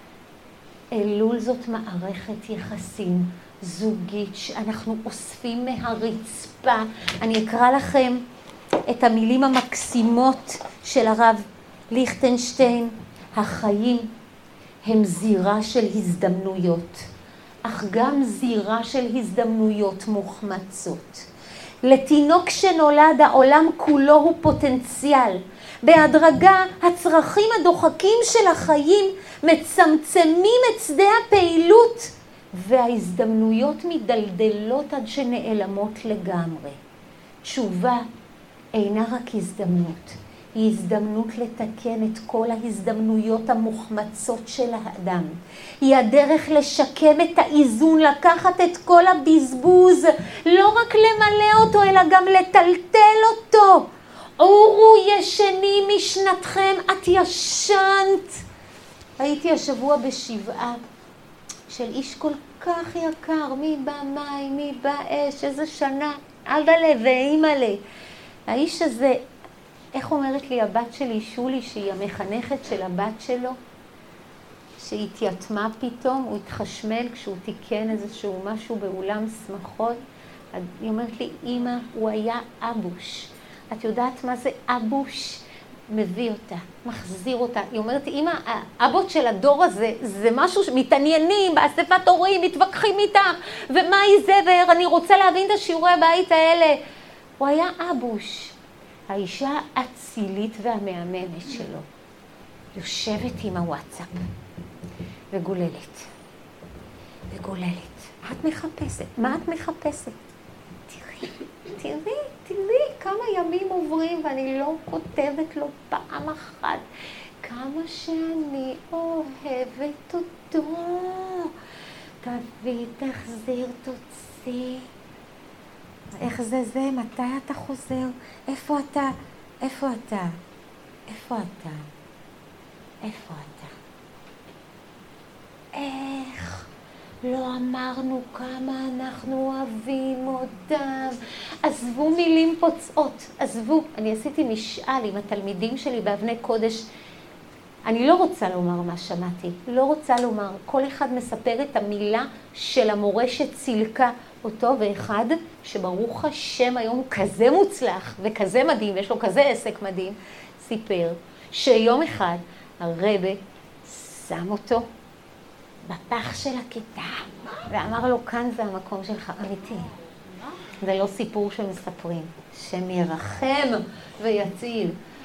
אלול זאת מערכת יחסים זוגית שאנחנו אוספים מהרצפה. אני אקרא לכם את המילים המקסימות של הרב ליכטנשטיין. החיים הם זירה של הזדמנויות, אך גם זירה של הזדמנויות מוחמצות. לתינוק שנולד העולם כולו הוא פוטנציאל. בהדרגה הצרכים הדוחקים של החיים מצמצמים את שדה הפעילות, וההזדמנויות מדלדלות עד שנעלמות לגמרי. תשובה אינה רק הזדמנות, היא הזדמנות לתקן את כל ההזדמנויות המוחמצות של האדם. היא הדרך לשקם את האיזון, לקחת את כל הבזבוז, לא רק למלא אותו, אלא גם לטלטל אותו. עורו ישנים משנתכם, את ישנת. הייתי השבוע בשבעה של איש כל כך יקר, מי במים, מי באש, איזה שנה, אבא לב ואימא לב. האיש הזה, איך אומרת לי הבת שלי, שולי, שהיא המחנכת של הבת שלו, שהיא התייתמה פתאום, הוא התחשמל כשהוא תיקן איזשהו משהו באולם שמחות. היא אומרת לי, אמא, הוא היה אבוש. את יודעת מה זה אבוש? מביא אותה, מחזיר אותה. היא אומרת, אמא, האבות של הדור הזה, זה משהו שמתעניינים, באספת הורים, מתווכחים איתם, ומה היא זה, ואני רוצה להבין את השיעורי הבית האלה. הוא היה אבוש. האישה האצילית והמאמנת שלו יושבת עם הוואטסאפ וגוללת, וגוללת. מה את מחפשת? מה את מחפשת? תראי, תראי, תראי כמה ימים עוברים ואני לא כותבת לו פעם אחת כמה שאני אוהבת אותו. תביא, תחזיר, תוציא. איך זה זה? מתי אתה חוזר? איפה אתה? איפה אתה? איפה אתה? איפה אתה? איך? לא אמרנו כמה אנחנו אוהבים אותם. עזבו מילים פוצעות, עזבו. אני עשיתי משאל עם התלמידים שלי באבני קודש. אני לא רוצה לומר מה שמעתי, לא רוצה לומר. כל אחד מספר את המילה של המורה שצילקה אותו, ואחד שברוך השם היום הוא כזה מוצלח וכזה מדהים, יש לו כזה עסק מדהים, סיפר שיום אחד הרבה שם אותו בפח של הכיתה ואמר לו, כאן זה המקום שלך. אמיתי, זה לא סיפור שמספרים, שם ירחם ויציל.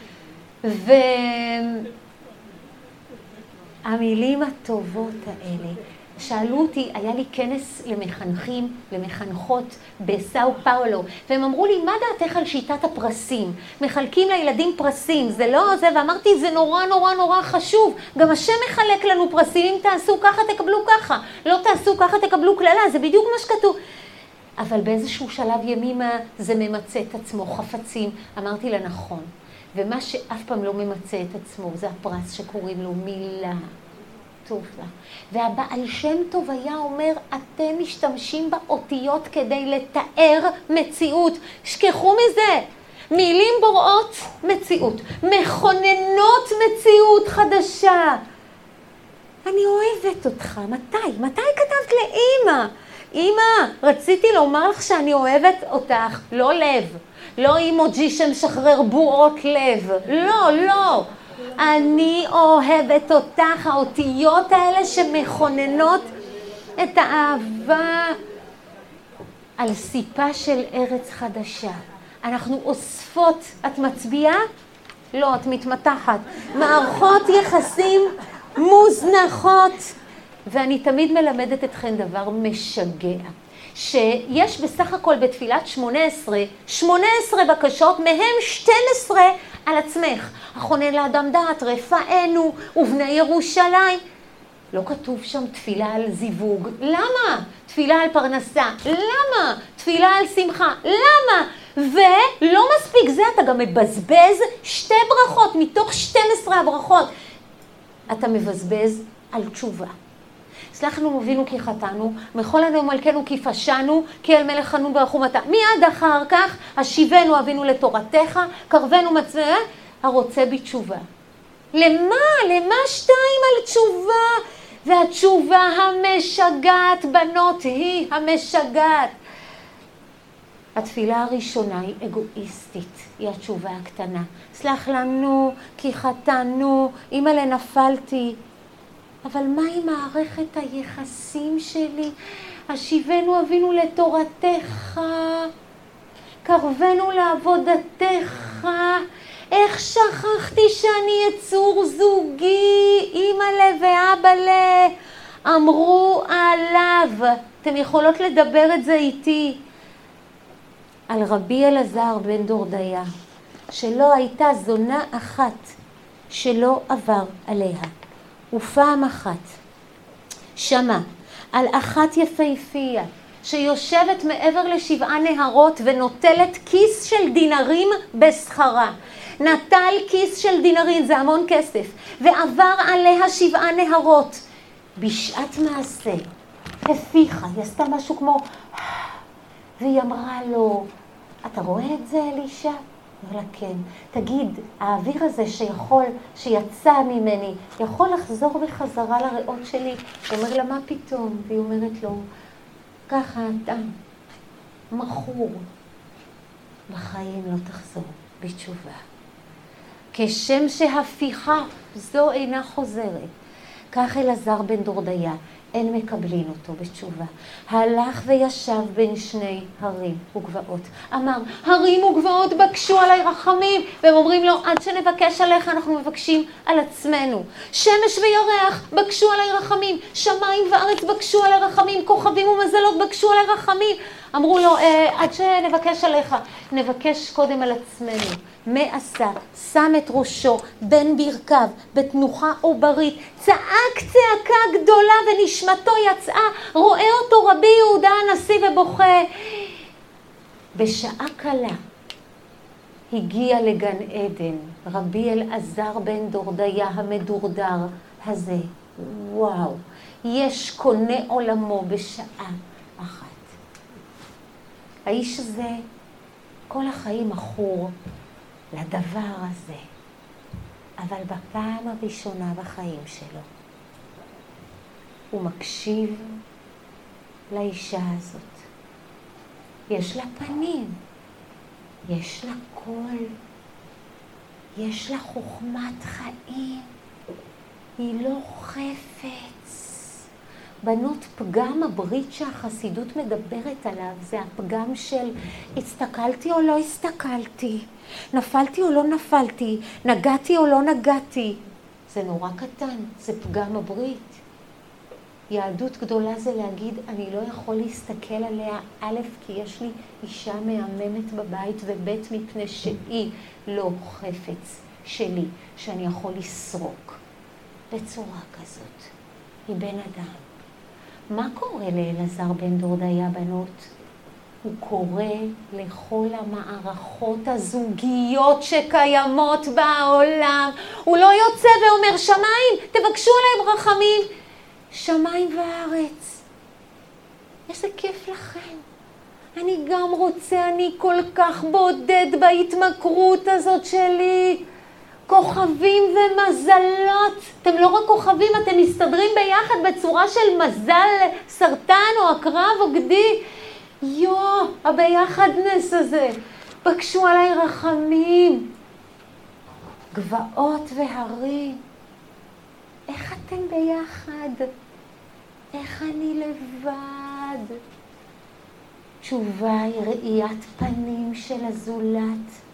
והמילים הטובות האלה, שאלו אותי, היה לי כנס למחנכים, למחנכות בסאו פאולו, והם אמרו לי, מה דעתך על שיטת הפרסים? מחלקים לילדים פרסים, זה לא זה, ואמרתי, זה נורא נורא נורא חשוב, גם השם מחלק לנו פרסים, אם תעשו ככה תקבלו ככה, לא תעשו ככה תקבלו כללה, זה בדיוק מה שכתוב. אבל באיזשהו שלב ימימה זה ממצא את עצמו, חפצים. אמרתי לה, נכון, ומה שאף פעם לא ממצא את עצמו, זה הפרס שקוראים לו מילה טובה. והבעל שם טוב היה אומר, אתם משתמשים באותיות כדי לתאר מציאות. שכחו מזה. מילים בוראות מציאות. מכוננות מציאות חדשה. אני אוהבת אותך. מתי? מתי כתבת לאמא? אמא, רציתי לומר לך שאני אוהבת אותך. לא לב. לא אימוג'י שמשחרר בועות לב. לא, לא. אני אוהבת אותך, האותיות האלה שמכוננות את האהבה על סיפה של ארץ חדשה. אנחנו אוספות, את מצביעה? לא, את מתמתחת. מערכות יחסים מוזנחות. ואני תמיד מלמדת אתכן דבר משגע. שיש בסך הכל בתפילת שמונה עשרה, שמונה עשרה בקשות, מהם שתים עשרה על עצמך. החונן לאדם דעת, רפאנו ובני ירושלים. לא כתוב שם תפילה על זיווג. למה? תפילה על פרנסה. למה? תפילה על שמחה. למה? ולא מספיק זה, אתה גם מבזבז שתי ברכות מתוך שתים עשרה הברכות. אתה מבזבז על תשובה. סלחנו מובינו כי חטאנו, מכל עלינו מלכנו כי פשענו, כי אל מלך חנון ברחומתה. מיד אחר כך, השיבנו אבינו לתורתך, קרבנו מצווה, הרוצה בתשובה. למה? למה שתיים על תשובה? והתשובה המשגעת, בנות, היא המשגעת. התפילה הראשונה היא אגואיסטית, היא התשובה הקטנה. סלח לנו כי חטאנו, אמא לנפלתי. אבל מה עם מערכת היחסים שלי? השיבנו אבינו לתורתך, קרבנו לעבודתך. איך שכחתי שאני יצור זוגי, אמא לב ואבא לב, אמרו עליו. אתם יכולות לדבר את זה איתי. על רבי אלעזר בן דורדיה, שלא הייתה זונה אחת שלא עבר עליה. ופעם אחת שמע על אחת יפהפייה שיושבת מעבר לשבעה נהרות ונוטלת כיס של דינרים בשכרה. נטל כיס של דינרים, זה המון כסף, ועבר עליה שבעה נהרות. בשעת מעשה הפיחה, היא עשתה משהו כמו, והיא אמרה לו, אתה רואה את זה אלישע? אמר לה כן. תגיד, האוויר הזה שיכול, שיצא ממני, יכול לחזור בחזרה לריאות שלי? הוא אומר לה, מה פתאום? והיא אומרת לו, ככה אתה מכור, בחיים לא תחזור בתשובה. כשם שהפיכה זו אינה חוזרת, כך אלעזר בן דורדיה, אין מקבלים אותו בתשובה. הלך וישב בין שני הרים וגבעות. אמר, הרים וגבעות בקשו עליי רחמים. והם אומרים לו, עד שנבקש עליך אנחנו מבקשים על עצמנו. שמש וירח בקשו עליי רחמים. שמיים וארץ בקשו עליי רחמים. כוכבים ומזלות בקשו עליי רחמים. אמרו לו, אה, עד שנבקש עליך, נבקש קודם על עצמנו. מה עשה? שם את ראשו בין ברכיו, בתנוחה עוברית, צעק צעקה גדולה ונשמתו יצאה, רואה אותו רבי יהודה הנשיא ובוכה. בשעה קלה הגיע לגן עדן רבי אלעזר בן דורדיה המדורדר הזה. וואו, יש קונה עולמו בשעה אחת. האיש הזה כל החיים מכור לדבר הזה, אבל בפעם הראשונה בחיים שלו הוא מקשיב לאישה הזאת. יש לה פנים, יש לה קול, יש לה חוכמת חיים, היא לא חפץ. בנות, פגם הברית שהחסידות מדברת עליו זה הפגם של הסתכלתי או לא הסתכלתי, נפלתי או לא נפלתי, נגעתי או לא נגעתי. זה נורא קטן, זה פגם הברית. יהדות גדולה זה להגיד, אני לא יכול להסתכל עליה, א', כי יש לי אישה מהממת בבית, וב', מפני שהיא לא חפץ שלי, שאני יכול לסרוק בצורה כזאת. היא בן אדם. מה קורה לאלעזר בן דורדיה, בנות? הוא קורא לכל המערכות הזוגיות שקיימות בעולם. הוא לא יוצא ואומר, שמיים, תבקשו עליהם רחמים. שמיים וארץ, איזה כיף לכם. אני גם רוצה, אני כל כך בודד בהתמכרות הזאת שלי. כוכבים ומזלות. אתם לא רק כוכבים, אתם מסתדרים ביחד בצורה של מזל, סרטן או הקרב או גדי. יו, הביחדנס הזה. בקשו עליי רחמים. גבעות והרים. איך אתם ביחד? איך אני לבד? תשובה היא ראיית פנים של הזולת.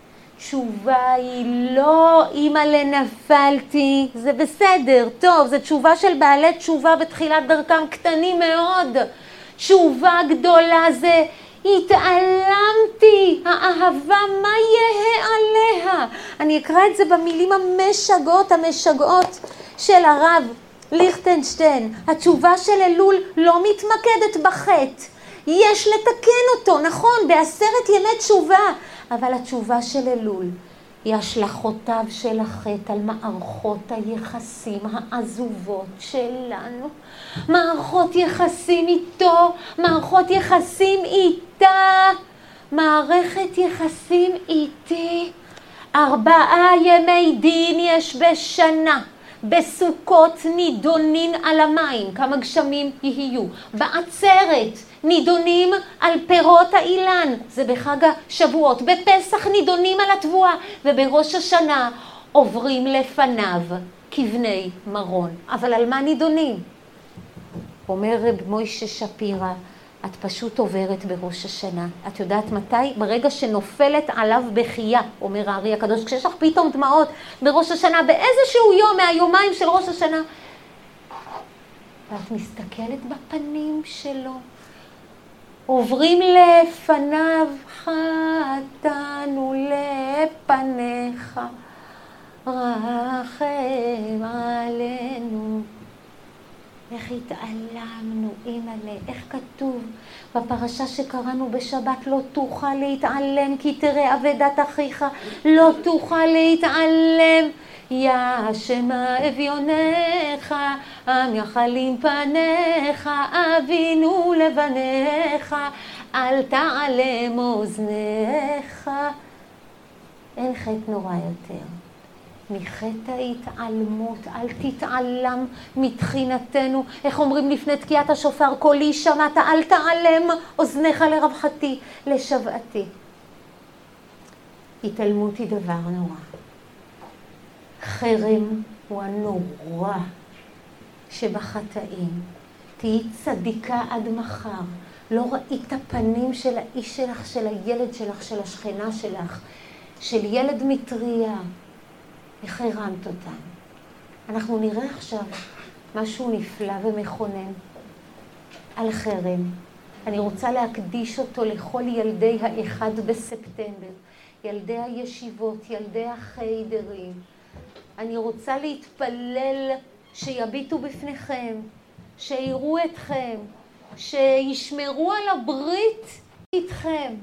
התשובה היא לא, אמא לנפלתי, זה בסדר, טוב, זו תשובה של בעלי תשובה בתחילת דרכם קטנים מאוד. תשובה גדולה זה, התעלמתי, האהבה, מה יהיה עליה? אני אקרא את זה במילים המשגעות, המשגעות של הרב ליכטנשטיין. התשובה של אלול לא מתמקדת בחטא. יש לתקן אותו, נכון, בעשרת ימי תשובה. אבל התשובה של אלול היא השלכותיו של החטא על מערכות היחסים העזובות שלנו. מערכות יחסים איתו, מערכות יחסים איתה, מערכת יחסים איתי. ארבעה ימי דין יש בשנה. בסוכות נידונים על המים, כמה גשמים יהיו. בעצרת נידונים על פירות האילן, זה בחג השבועות. בפסח נידונים על התבואה, ובראש השנה עוברים לפניו כבני מרון. אבל על מה נידונים? אומר רב מוישה שפירא, את פשוט עוברת בראש השנה. את יודעת מתי? ברגע שנופלת עליו בחייה, אומר הארי הקדוש, כשיש לך פתאום דמעות בראש השנה, באיזשהו יום מהיומיים של ראש השנה, ואת מסתכלת בפנים שלו, עוברים לפניו, חטאנו לפניך, רחם עלינו. איך התעלמנו, אימא'לה, איך כתוב בפרשה שקראנו בשבת, לא תוכל להתעלם כי תראה אבדת אחיך, לא תוכל להתעלם, יא שמה אביונך, עם יחלים פניך, אבינו לבניך, אל תעלם אוזניך. אין חטא נורא יותר מחטא ההתעלמות. אל תתעלם מתחינתנו. איך אומרים לפני תקיעת השופר? קולי שמעת, אל תעלם אוזניך לרווחתי, לשוועתי. התעלמות היא דבר נורא. חרם הוא הנורא שבחטאים. תהי צדיקה עד מחר. לא ראית הפנים של האיש שלך, של הילד שלך, של השכנה שלך, של ילד מטריה. איך הרמת אותם? אנחנו נראה עכשיו משהו נפלא ומכונן על חרם. אני רוצה להקדיש אותו לכל ילדי האחד בספטמבר, ילדי הישיבות, ילדי החיידרים. אני רוצה להתפלל שיביטו בפניכם, שיראו אתכם, שישמרו על הברית איתכם.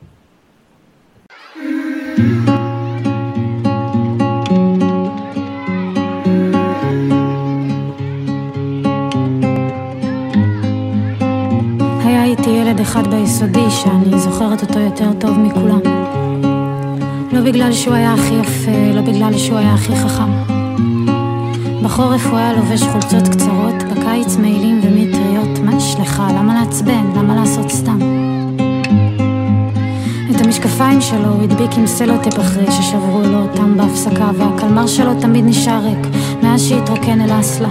היה איתי ילד אחד ביסודי שאני זוכרת אותו יותר טוב מכולם. לא בגלל שהוא היה הכי יפה, לא בגלל שהוא היה הכי חכם. בחורף הוא היה לובש חולצות קצרות, בקיץ מעילים ומטריות. מה יש לך? למה לעצבן? למה לעשות סתם? את המשקפיים שלו הוא הדביק עם סלוטפ אחרי ששברו לו אותם בהפסקה, והקלמר שלו תמיד נשאר ריק מאז שהתרוקן אל האסלה.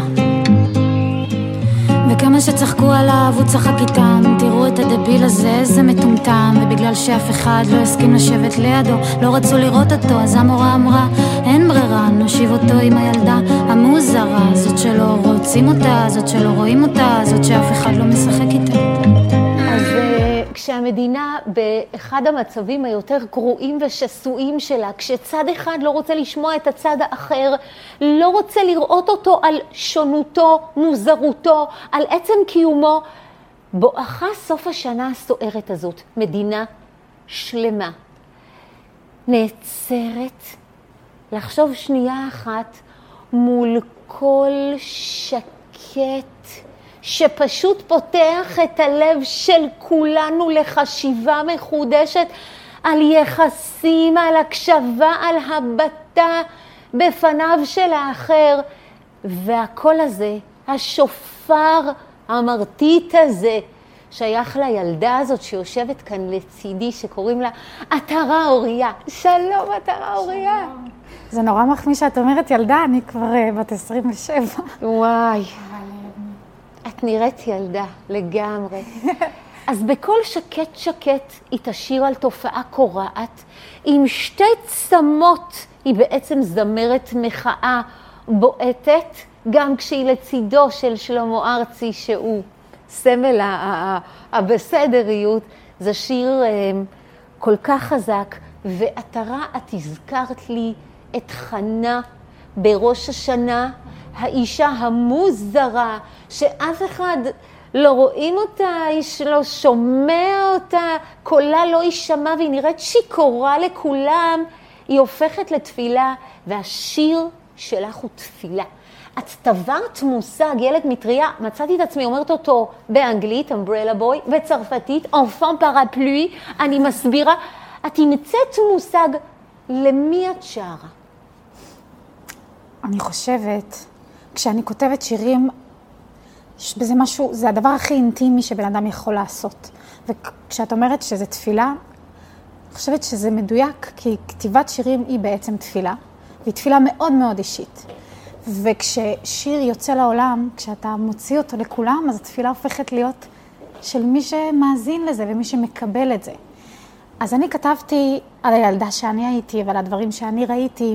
וכמה שצחקו עליו הוא צחק איתם, תראו את הדביל הזה, איזה מטומטם. ובגלל שאף אחד לא הסכים לשבת לידו, לא רצו לראות אותו, אז המורה אמרה אין ברירה, נושיב אותו עם הילדה המוזרה, זאת שלא רוצים אותה, זאת שלא רואים אותה, זאת שאף אחד לא משחק איתה. אז כשהמדינה באחד המצבים היותר גרועים ושסועים שלה, כשצד אחד לא רוצה לשמוע את הצד האחר, לא רוצה לראות אותו על שונותו, מוזרותו, על עצם קיומו, בואכה סוף השנה הסוערת הזאת, מדינה שלמה נעצרת לחשוב שנייה אחת מול כל שקט שפשוט פותח את הלב של כולנו לחשיבה מחודשת על יחסים, על הקשבה, על הבטה בפניו של האחר. והקול הזה, השופר המרטיט הזה, שייך לילדה הזאת שיושבת כאן לצידי, שקוראים לה עטרה אוריה. שלום עטרה אוריה. זה נורא מחמיא שאת אומרת ילדה, אני כבר בת עשרים ושבע. וואי. את נראית ילדה לגמרי. אז בכל שקט שקט היא תשיר על תופעה קורעת, עם שתי צמות היא בעצם זמרת מחאה בועטת, גם כשהיא לצידו של שלמה ארצי שהוא סמל הבסדריות. זה שיר כל כך חזק, ועטרה, את הזכרת לי את חנה בראש השנה, האישה המוזרה, שאף אחד לא רואים אותה, איש לא שומע אותה, קולה לא יישמע, והיא נראית שיכורה לכולם. היא הופכת לתפילה, והשיר שלך הוא תפילה. את טבעת מושג, ילד מטריה, מצאתי את עצמי אומרת אותו באנגלית, אמברלה בוי, בצרפתית, enfant parapluie, אני מסבירה. את המצאת מושג, למי את שרה? אני חושבת, כשאני כותבת שירים, יש בזה משהו, זה הדבר הכי אינטימי שבן אדם יכול לעשות. וכשאת אומרת שזה תפילה, אני חושבת שזה מדויק, כי כתיבת שירים היא בעצם תפילה, והיא תפילה מאוד מאוד אישית. וכששיר יוצא לעולם, כשאתה מוציא אותו לכולם, אז התפילה הופכת להיות של מי שמאזין לזה ומי שמקבל את זה. אז אני כתבתי על הילדה שאני הייתי ועל הדברים שאני ראיתי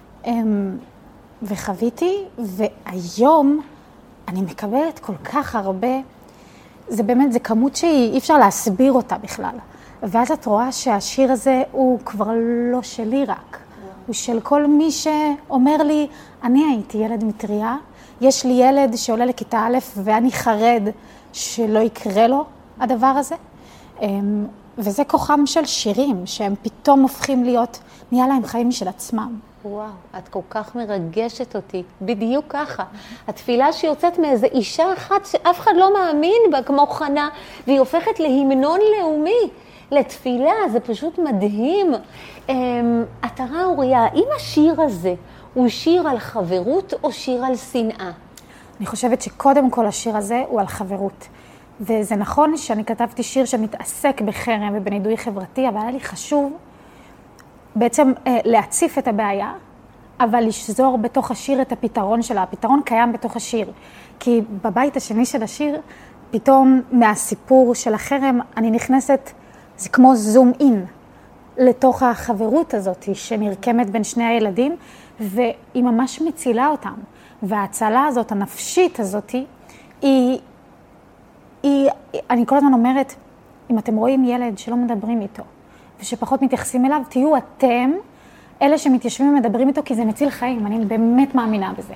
וחוויתי, והיום אני מקבלת כל כך הרבה, זה באמת, זה כמות שהיא, אי אפשר להסביר אותה בכלל. ואז את רואה שהשיר הזה הוא כבר לא שלי רק. הוא של כל מי שאומר לי, אני הייתי ילד מטריה, יש לי ילד שעולה לכיתה א' ואני חרד שלא יקרה לו הדבר הזה. וזה כוחם של שירים, שהם פתאום הופכים להיות, נהיה להם חיים של עצמם. וואו, את כל כך מרגשת אותי, בדיוק ככה. התפילה שיוצאת מאיזו אישה אחת שאף אחד לא מאמין בה, כמו חנה, והיא הופכת להמנון לאומי, לתפילה, זה פשוט מדהים. עטרה אוריה, האם השיר הזה הוא שיר על חברות או שיר על שנאה? אני חושבת שקודם כל השיר הזה הוא על חברות. וזה נכון שאני כתבתי שיר שמתעסק בחרם ובנידוי חברתי, אבל היה לי חשוב בעצם אה, להציף את הבעיה, אבל לשזור בתוך השיר את הפתרון שלה. הפתרון קיים בתוך השיר. כי בבית השני של השיר, פתאום מהסיפור של החרם, אני נכנסת, זה כמו זום אין, לתוך החברות הזאת שנרקמת בין שני הילדים, והיא ממש מצילה אותם. וההצלה הזאת, הנפשית הזאת, היא, היא, אני כל הזמן אומרת, אם אתם רואים ילד שלא מדברים איתו, ושפחות מתייחסים אליו, תהיו אתם אלה שמתיישבים ומדברים איתו, כי זה מציל חיים, אני באמת מאמינה בזה.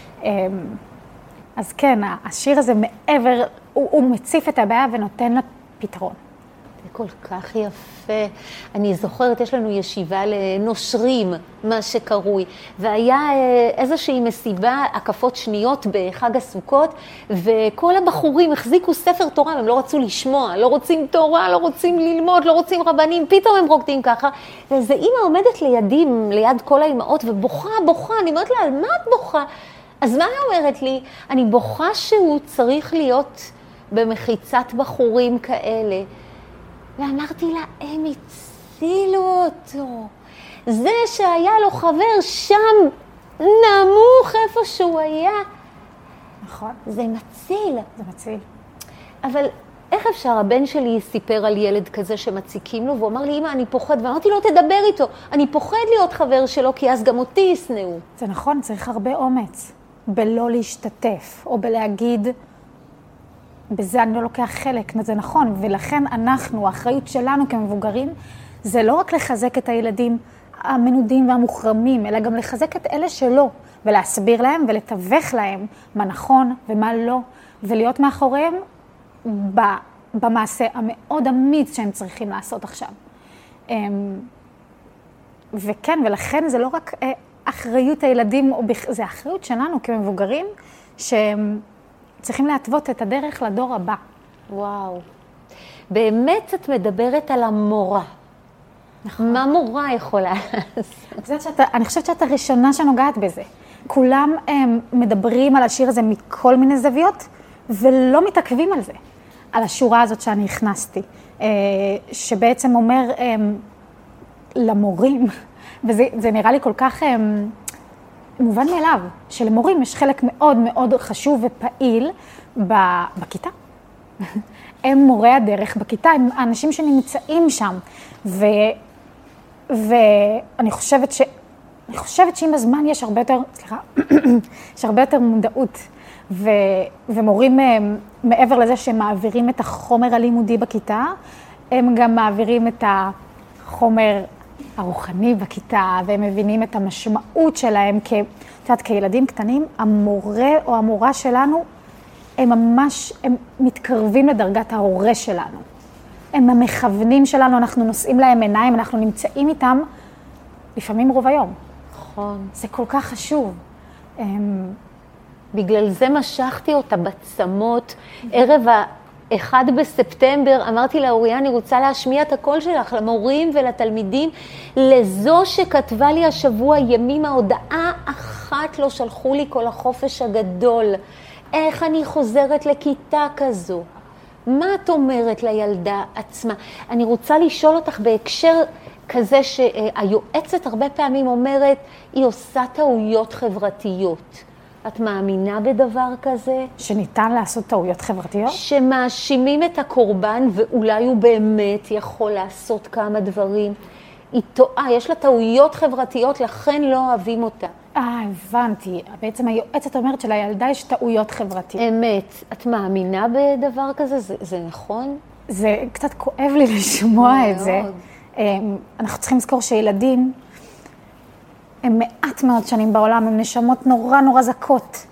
אז כן, השיר הזה מעבר, הוא, הוא מציף את הבעיה ונותן לה פתרון. זה כל כך יפה. אני זוכרת, יש לנו ישיבה לנושרים, מה שקרוי, והיה איזושהי מסיבה, הקפות שניות בחג הסוכות, וכל הבחורים החזיקו ספר תורה, הם לא רצו לשמוע, לא רוצים תורה, לא רוצים ללמוד, לא רוצים רבנים, פתאום הם רוקדים ככה, ואיזו אימא עומדת לידי, ליד כל האימהות, ובוכה, בוכה, אני אומרת לה, על מה את בוכה? אז מה היא אומרת לי? אני בוכה שהוא צריך להיות במחיצת בחורים כאלה, ואמרתי לה, הם הצילו אותו. זה שהיה לו חבר שם נמוך איפה שהוא היה. נכון. זה מציל. זה מציל. אבל איך אפשר? הבן שלי סיפר על ילד כזה שמציקים לו, והוא אמר לי, אמא, אני פוחד. ואמרתי לו, תדבר איתו. אני פוחד להיות חבר שלו, כי אז גם אותי יסנאו. זה נכון, צריך הרבה אומץ. בלא להשתתף, או בלהגיד, בזה אני לא לוקח חלק, זה נכון, ולכן אנחנו, האחריות שלנו כמבוגרים, זה לא רק לחזק את הילדים המנודים והמוחרמים, אלא גם לחזק את אלה שלא, ולהסביר להם ולתווך להם מה נכון ומה לא, ולהיות מאחוריהם במעשה המאוד אמיץ שהם צריכים לעשות עכשיו. וכן, ולכן זה לא רק אחריות הילדים, זה האחריות שלנו כמבוגרים, שהם צריכים להתוות את הדרך לדור הבא. וואו. באמת את מדברת על המורה. נכון. מה מורה יכולה לעשות? אני חושבת שאת הראשונה שנוגעת בזה. כולם הם, מדברים על השיר הזה מכל מיני זוויות, ולא מתעכבים על זה. על השורה הזאת שאני הכנסתי, שבעצם אומר למורים, וזה נראה לי כל כך מובן מאליו, שלמורים יש חלק מאוד מאוד חשוב ופעיל בכיתה. הם מורי הדרך בכיתה, הם האנשים שנמצאים שם. ו, ואני חושבת ש... אני חושבת שעם הזמן יש הרבה יותר, סליחה, יש הרבה יותר מודעות, ו, ומורים מעבר לזה שהם מעבירים את החומר הלימודי בכיתה, הם גם מעבירים את החומר הרוחני בכיתה, והם מבינים את המשמעות שלהם, כ, יודעת, כילדים קטנים, המורה או המורה שלנו, הם ממש, הם מתקרבים לדרגת ההורה שלנו. הם המכוונים שלנו, אנחנו נושאים להם עיניים, אנחנו נמצאים איתם, לפעמים רוב היום. נכון. זה כל כך חשוב. בגלל זה משכתי אותה בצמות. ערב ה-אחד בספטמבר, אמרתי לה, אוריה, אני רוצה להשמיע את הקול שלך למורים ולתלמידים, לזו שכתבה לי השבוע ימים, ההודעה אחת לא שלחו לי כל החופש הגדול. איך אני חוזרת לכיתה כזו? מה את אומרת לילדה עצמה? אני רוצה לשאול אותך בהקשר כזה שהיועצת הרבה פעמים אומרת, היא עושה טעויות חברתיות. את מאמינה בדבר כזה? שניתן לעשות טעויות חברתיות? שמאשימים את הקורבן ואולי הוא באמת יכול לעשות כמה דברים. היא טועה, יש לה טעויות חברתיות, לכן לא אוהבים אותה. אה, הבנתי. בעצם היועצת אומרת שלילדה יש טעויות חברתיות. אמת. את מאמינה בדבר כזה? זה, זה נכון? זה קצת כואב לי לשמוע את זה. אנחנו צריכים לזכור שילדים הם מעט מאוד שנים בעולם, הם נשמות נורא נורא זכות,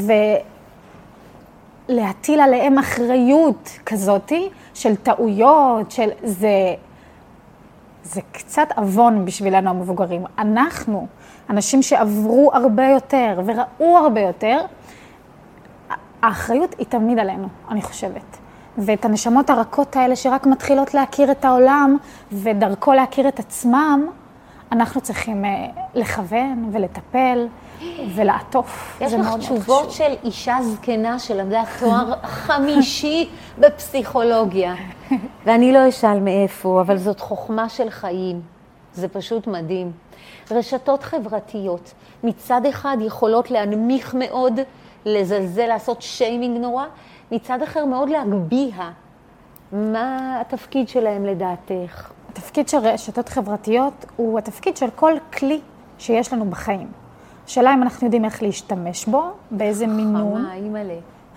ולהטיל עליהם אחריות כזאת של טעויות, של זה, זה קצת אבון בשבילנו המבוגרים. אנחנו, אנשים שעברו הרבה יותר וראו הרבה יותר, האחריות היא תמיד עלינו, אני חושבת. ואת הנשמות הרכות האלה שרק מתחילות להכיר את העולם ודרכו להכיר את עצמם, אנחנו צריכים לכוון ולטפל ולעטוף. יש לך תשובות של אישה זקנה שלמדה תואר חמישי בפסיכולוגיה. ואני לא אשאל מאיפה, אבל זאת חוכמה של חיים. זה פשוט מדהים. רשתות חברתיות מצד אחד יכולות להנמיך מאוד, לזלזל, לעשות שיימינג נורא, מצד אחר מאוד להגביה. מה התפקיד שלהם לדעתך? התפקיד של רשתות חברתיות הוא התפקיד של כל כלי שיש לנו בחיים. השאלה אם אנחנו יודעים איך להשתמש בו, באיזה מינון. חמה, אימא'לה.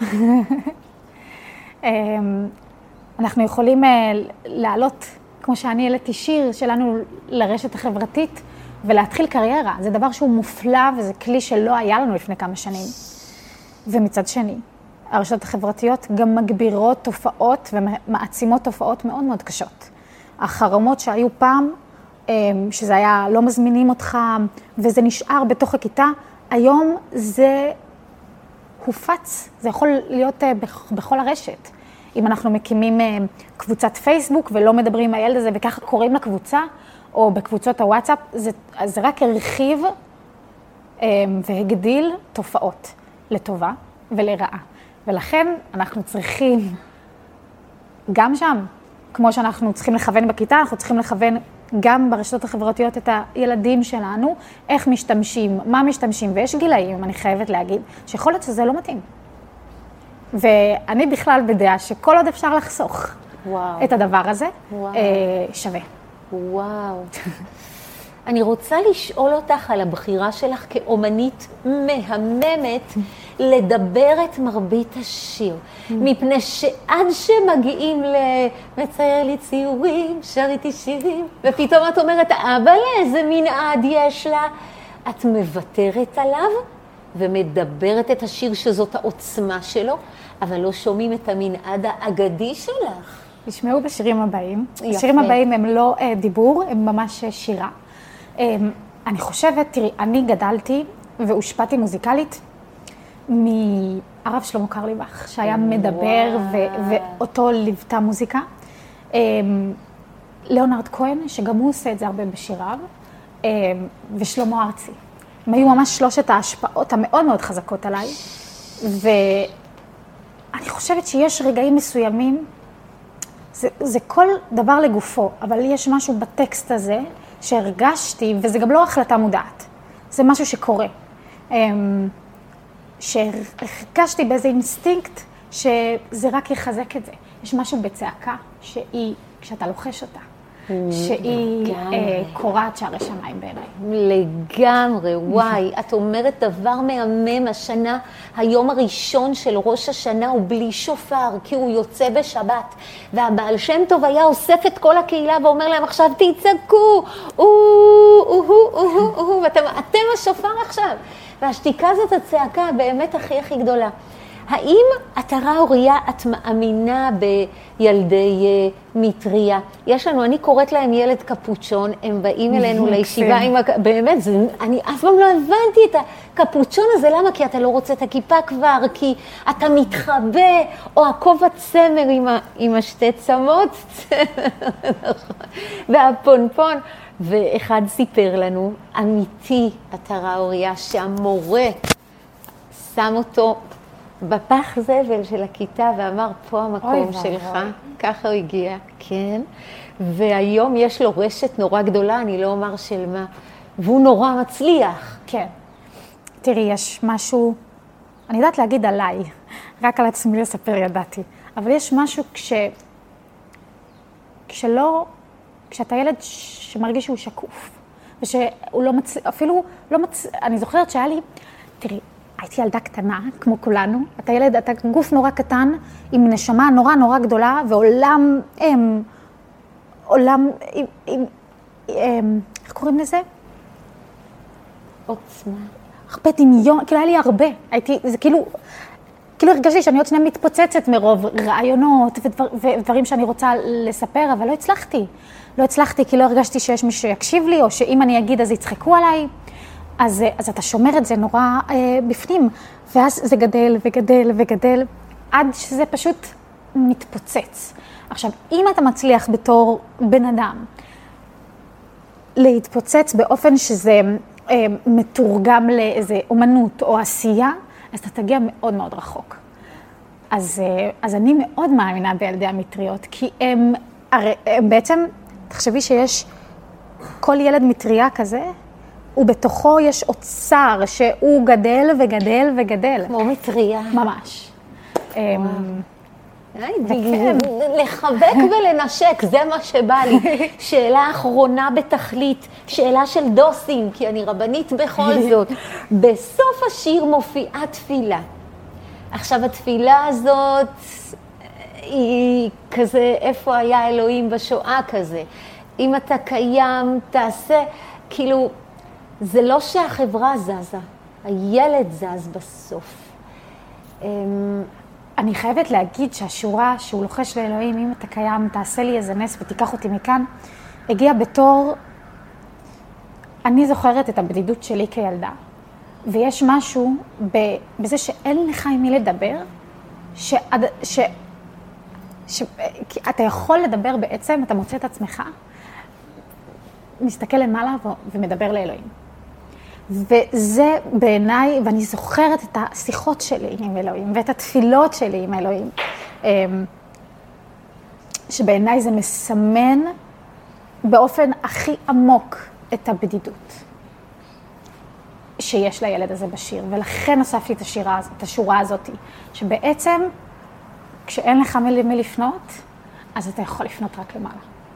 אנחנו יכולים לעלות, כמו שאני העליתי שיר שלנו לרשת החברתית, ולהתחיל קריירה. זה דבר שהוא מופלא וזה כלי שלא היה לנו לפני כמה שנים. ומצד שני, הרשתות החברתיות גם מגבירות תופעות ומעצימות תופעות מאוד מאוד קשות. החרמות שהיו פעם, שזה היה לא מזמינים אותך, וזה נשאר בתוך הכיתה, היום זה הופץ, זה יכול להיות בכל הרשת. אם אנחנו מקימים קבוצת פייסבוק ולא מדברים עם הילד הזה וככה קוראים לקבוצה, או בקבוצות הוואטסאפ, זה, זה רק הרחיב והגדיל תופעות לטובה ולרעה. ולכן אנחנו צריכים, גם שם, כמו שאנחנו צריכים לכוון בכיתה, אנחנו צריכים לכוון גם ברשתות החברתיות את הילדים שלנו, איך משתמשים, מה משתמשים, ויש גילאים, אני חייבת להגיד, שיכול להיות שזה לא מתאים. ואני בכלל בדעה שכל עוד אפשר לחסוך וואו. את הדבר הזה, וואו. שווה. וואו. אני רוצה לשאול אותך על הבחירה שלך כאומנית מהממת לדבר את מרבית השיר. מפני שעד שמגיעים לצייר לי ציורים, שר איתי שירים, ופתאום את אומרת, אבל איזה מנעד יש לה, את מוותרת עליו ומדברת את השיר שזאת העוצמה שלו, אבל לא שומעים את המנעד האגדי שלך. תשמעו בשירים הבאים. יפה. השירים הבאים הם לא uh, דיבור, הם ממש uh, שירה. Um, אני חושבת, תראי, אני גדלתי והושפעתי מוזיקלית מהרב שלמה קרליבך, שהיה מדבר ו- ואותו ליוותה מוזיקה. Um, ליאונרד כהן, שגם הוא עושה את זה הרבה בשיריו, um, ושלמה ארצי. הם היו ממש שלושת ההשפעות המאוד מאוד חזקות עליי, ואני חושבת שיש רגעים מסוימים, זה, זה כל דבר לגופו, אבל יש משהו בטקסט הזה שהרגשתי, וזה גם לא החלטה מודעת, זה משהו שקורה. שהרגשתי באיזה אינסטינקט שזה רק יחזק את זה. יש משהו בצעקה שהיא, כשאתה לוחש אותה, שהיא אה, קורעת שערי שמיים בעיניי. לגמרי, וואי, את אומרת דבר מהמם, השנה, היום הראשון של ראש השנה הוא בלי שופר, כי הוא יוצא בשבת, והבעל שם טוב היה אוסף את כל הקהילה ואומר להם, עכשיו תצעקו, ואתם השופר עכשיו. והשתיקה זאת הצעקה באמת הכי הכי גדולה. האם עטרה אוריה, את מאמינה בילדי מטריה? יש לנו, אני קוראת להם ילד קפוצ'ון, הם באים אלינו לישיבה עם, באמת, זה, אני אף פעם לא הבנתי את הקפוצ'ון הזה, למה? כי אתה לא רוצה את הכיפה כבר, כי אתה מתחבא, או הכובע צמר עם, ה, עם השתי צמות, והפונפון. ואחד סיפר לנו, אמיתי עטרה אוריה, שהמורה שם אותו בפח זבל של הכיתה ואמר, פה המקום שלך, ככה הוא הגיע, כן. והיום יש לו רשת נורא גדולה, אני לא אומר של מה, והוא נורא מצליח. כן. תראי, יש משהו, אני יודעת להגיד עליי, רק על עצמי לספר ידעתי, אבל יש משהו כש... כשלא, כשאתה ילד שמרגיש שהוא שקוף, ושהוא לא מצ... אפילו לא מצ... אני זוכרת שהיה לי, תראי, הייתי ילדה קטנה, כמו כולנו. אתה ילד, אתה גוף נורא קטן, עם נשמה נורא נורא גדולה, ועולם, הם, עולם, עם, עם, עם, איך קוראים לזה? עוצמה. הרבה דמיון, כאילו היה לי הרבה. הייתי, זה כאילו, כאילו הרגשתי שאני עוד שנייה מתפוצצת מרוב רעיונות ודבר, ודברים שאני רוצה לספר, אבל לא הצלחתי. לא הצלחתי כי לא הרגשתי שיש מי שיקשיב לי, או שאם אני אגיד אז יצחקו עליי. אז, אז אתה שומר את זה נורא אה, בפנים, ואז זה גדל וגדל וגדל, עד שזה פשוט מתפוצץ. עכשיו, אם אתה מצליח בתור בן אדם להתפוצץ באופן שזה אה, מתורגם לאיזה אומנות או עשייה, אז אתה תגיע מאוד מאוד רחוק. אז, אה, אז אני מאוד מאמינה בילדי המטריות, כי הם, הרי, הם בעצם, תחשבי שיש כל ילד מטריה כזה, ובתוכו יש אוצר שהוא גדל וגדל וגדל. כמו מטריה. ממש. לחבק ולנשק, זה מה שבא לי. שאלה אחרונה בתכלית, שאלה של דוסים, כי אני רבנית בכל זאת. בסוף השיר מופיעה תפילה. עכשיו התפילה הזאת היא כזה, איפה היה אלוהים בשואה כזה. אם אתה קיים, תעשה, כאילו, זה לא שהחברה זזה, הילד זז בסוף. אני חייבת להגיד שהשורה שהוא לוחש לאלוהים, אם אתה קיים, תעשה לי איזה נס ותיקח אותי מכאן, הגיע בתור, אני זוכרת את הבדידות שלי כילדה, ויש משהו בזה שאין לך עם מי לדבר, שעד, ש, ש, אתה יכול לדבר בעצם, אתה מוצא את עצמך, מסתכל למעלה ומדבר לאלוהים. וזה בעיניי, ואני זוכרת את השיחות שלי עם אלוהים, ואת התפילות שלי עם אלוהים, שבעיניי זה מסמן באופן הכי עמוק את הבדידות שיש לילד הזה בשיר, ולכן הוספתי את השירה, את השורה הזאת, שבעצם כשאין לך מי לפנות, אז אתה יכול לפנות רק למעלה.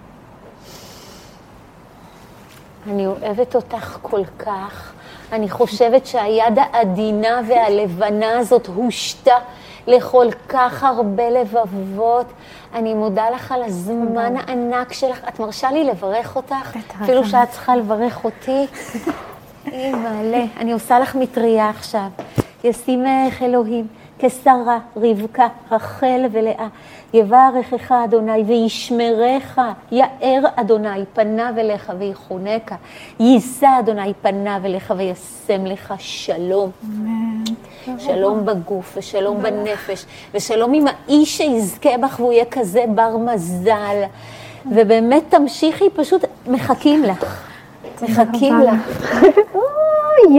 אני אוהבת אותך כל כך. אני חושבת שהיד העדינה והלבנה הזאת הושתה לכל כך הרבה לבבות. אני מודה לך על הזמן הענק שלך. את מרשה לי לברך אותך? אפילו שאת צריכה לברך אותי. מעלה. אני עושה לך מטריה עכשיו. ישימך אלוהים כשרה, רבקה, רחל ולאה. יברכך אדוני וישמרך, יאר אדוני פניו אליך ויחונך, יישא אדוני פניו אליך וישם לך שלום. שלום בגוף ושלום בנפש, ושלום עם האיש שיזכה בך והוא יהיה כזה בר מזל. ובאמת תמשיכי, פשוט מחכים לך. מחכים לך. אוי!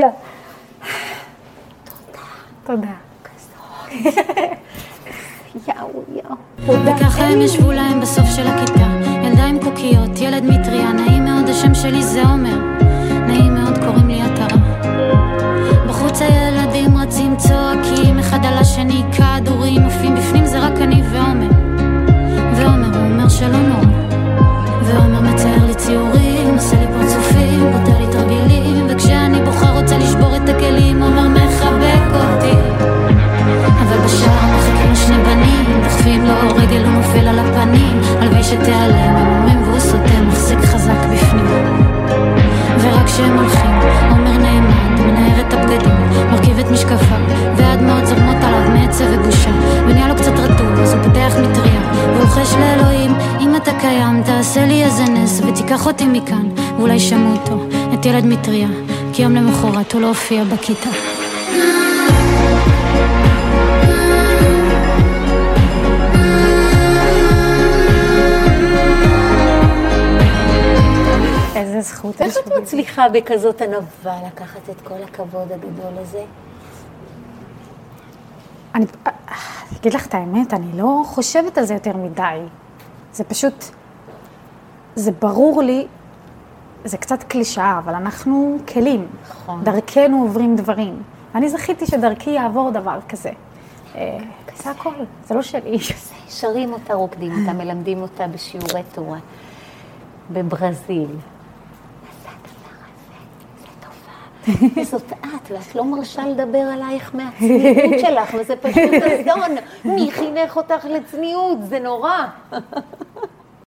תודה. יאו, יאו. וככה הם ישבו להם בסוף של הכיתה, ילדה עם קוקיות, ילד מטריה, נעים מאוד, השם שלי זה עומר, נעים מאוד, קוראים לי עטרה. בחוץ הילדים רצים צועקים, אחד על השני, כדורים עופים בפני שלא נורא. ועומר מצייר לי ציורים, עושה לי פרצופים, בוטה לי תרגילים, וכשאני בוכה רוצה לשבור את הכלים, עומר מחבק אותי. אבל בשער מחכים לו שני בנים, דוחפים לו רגל הוא נופל על הפנים, הלוואי שתיעלם, הם אומרים והוא סותם, מחזיק חזק בפנים. ורק כשהם הולכים, עומר נאמן, מנער את הבגדים, מרכיב את משקפיו, והדמעות זורמות עליו מעצב ובושה, ונהיה לו קצת רטוב, אז הוא פותח מטריה, והולחש לאלוהים, אם אתה קיים, תעשה לי איזה נס, ותיקח אותי מכאן, ואולי שמעו אותו, את ילד מטריה, כי יום למחרת הוא לא הופיע בכיתה. איזה זכות. איך את מצליחה בכזאת ענווה לקחת את כל הכבוד הגדול הזה? אני אגיד לך את האמת, אני לא חושבת על זה יותר מדי. זה פשוט, זה ברור לי, זה קצת קלישאה, אבל אנחנו כלים. נכון. דרכנו עוברים דברים. אני זכיתי שדרכי יעבור דבר כזה. זה הכל, זה לא שלי. שרים אותה, רוקדים אותה, מלמדים אותה בשיעורי תורה. בברזיל. זאת את, ואת לא מרשה לדבר עלייך מהצניעות שלך, וזה פשוט אסון. מי חינך אותך לצניעות? זה נורא.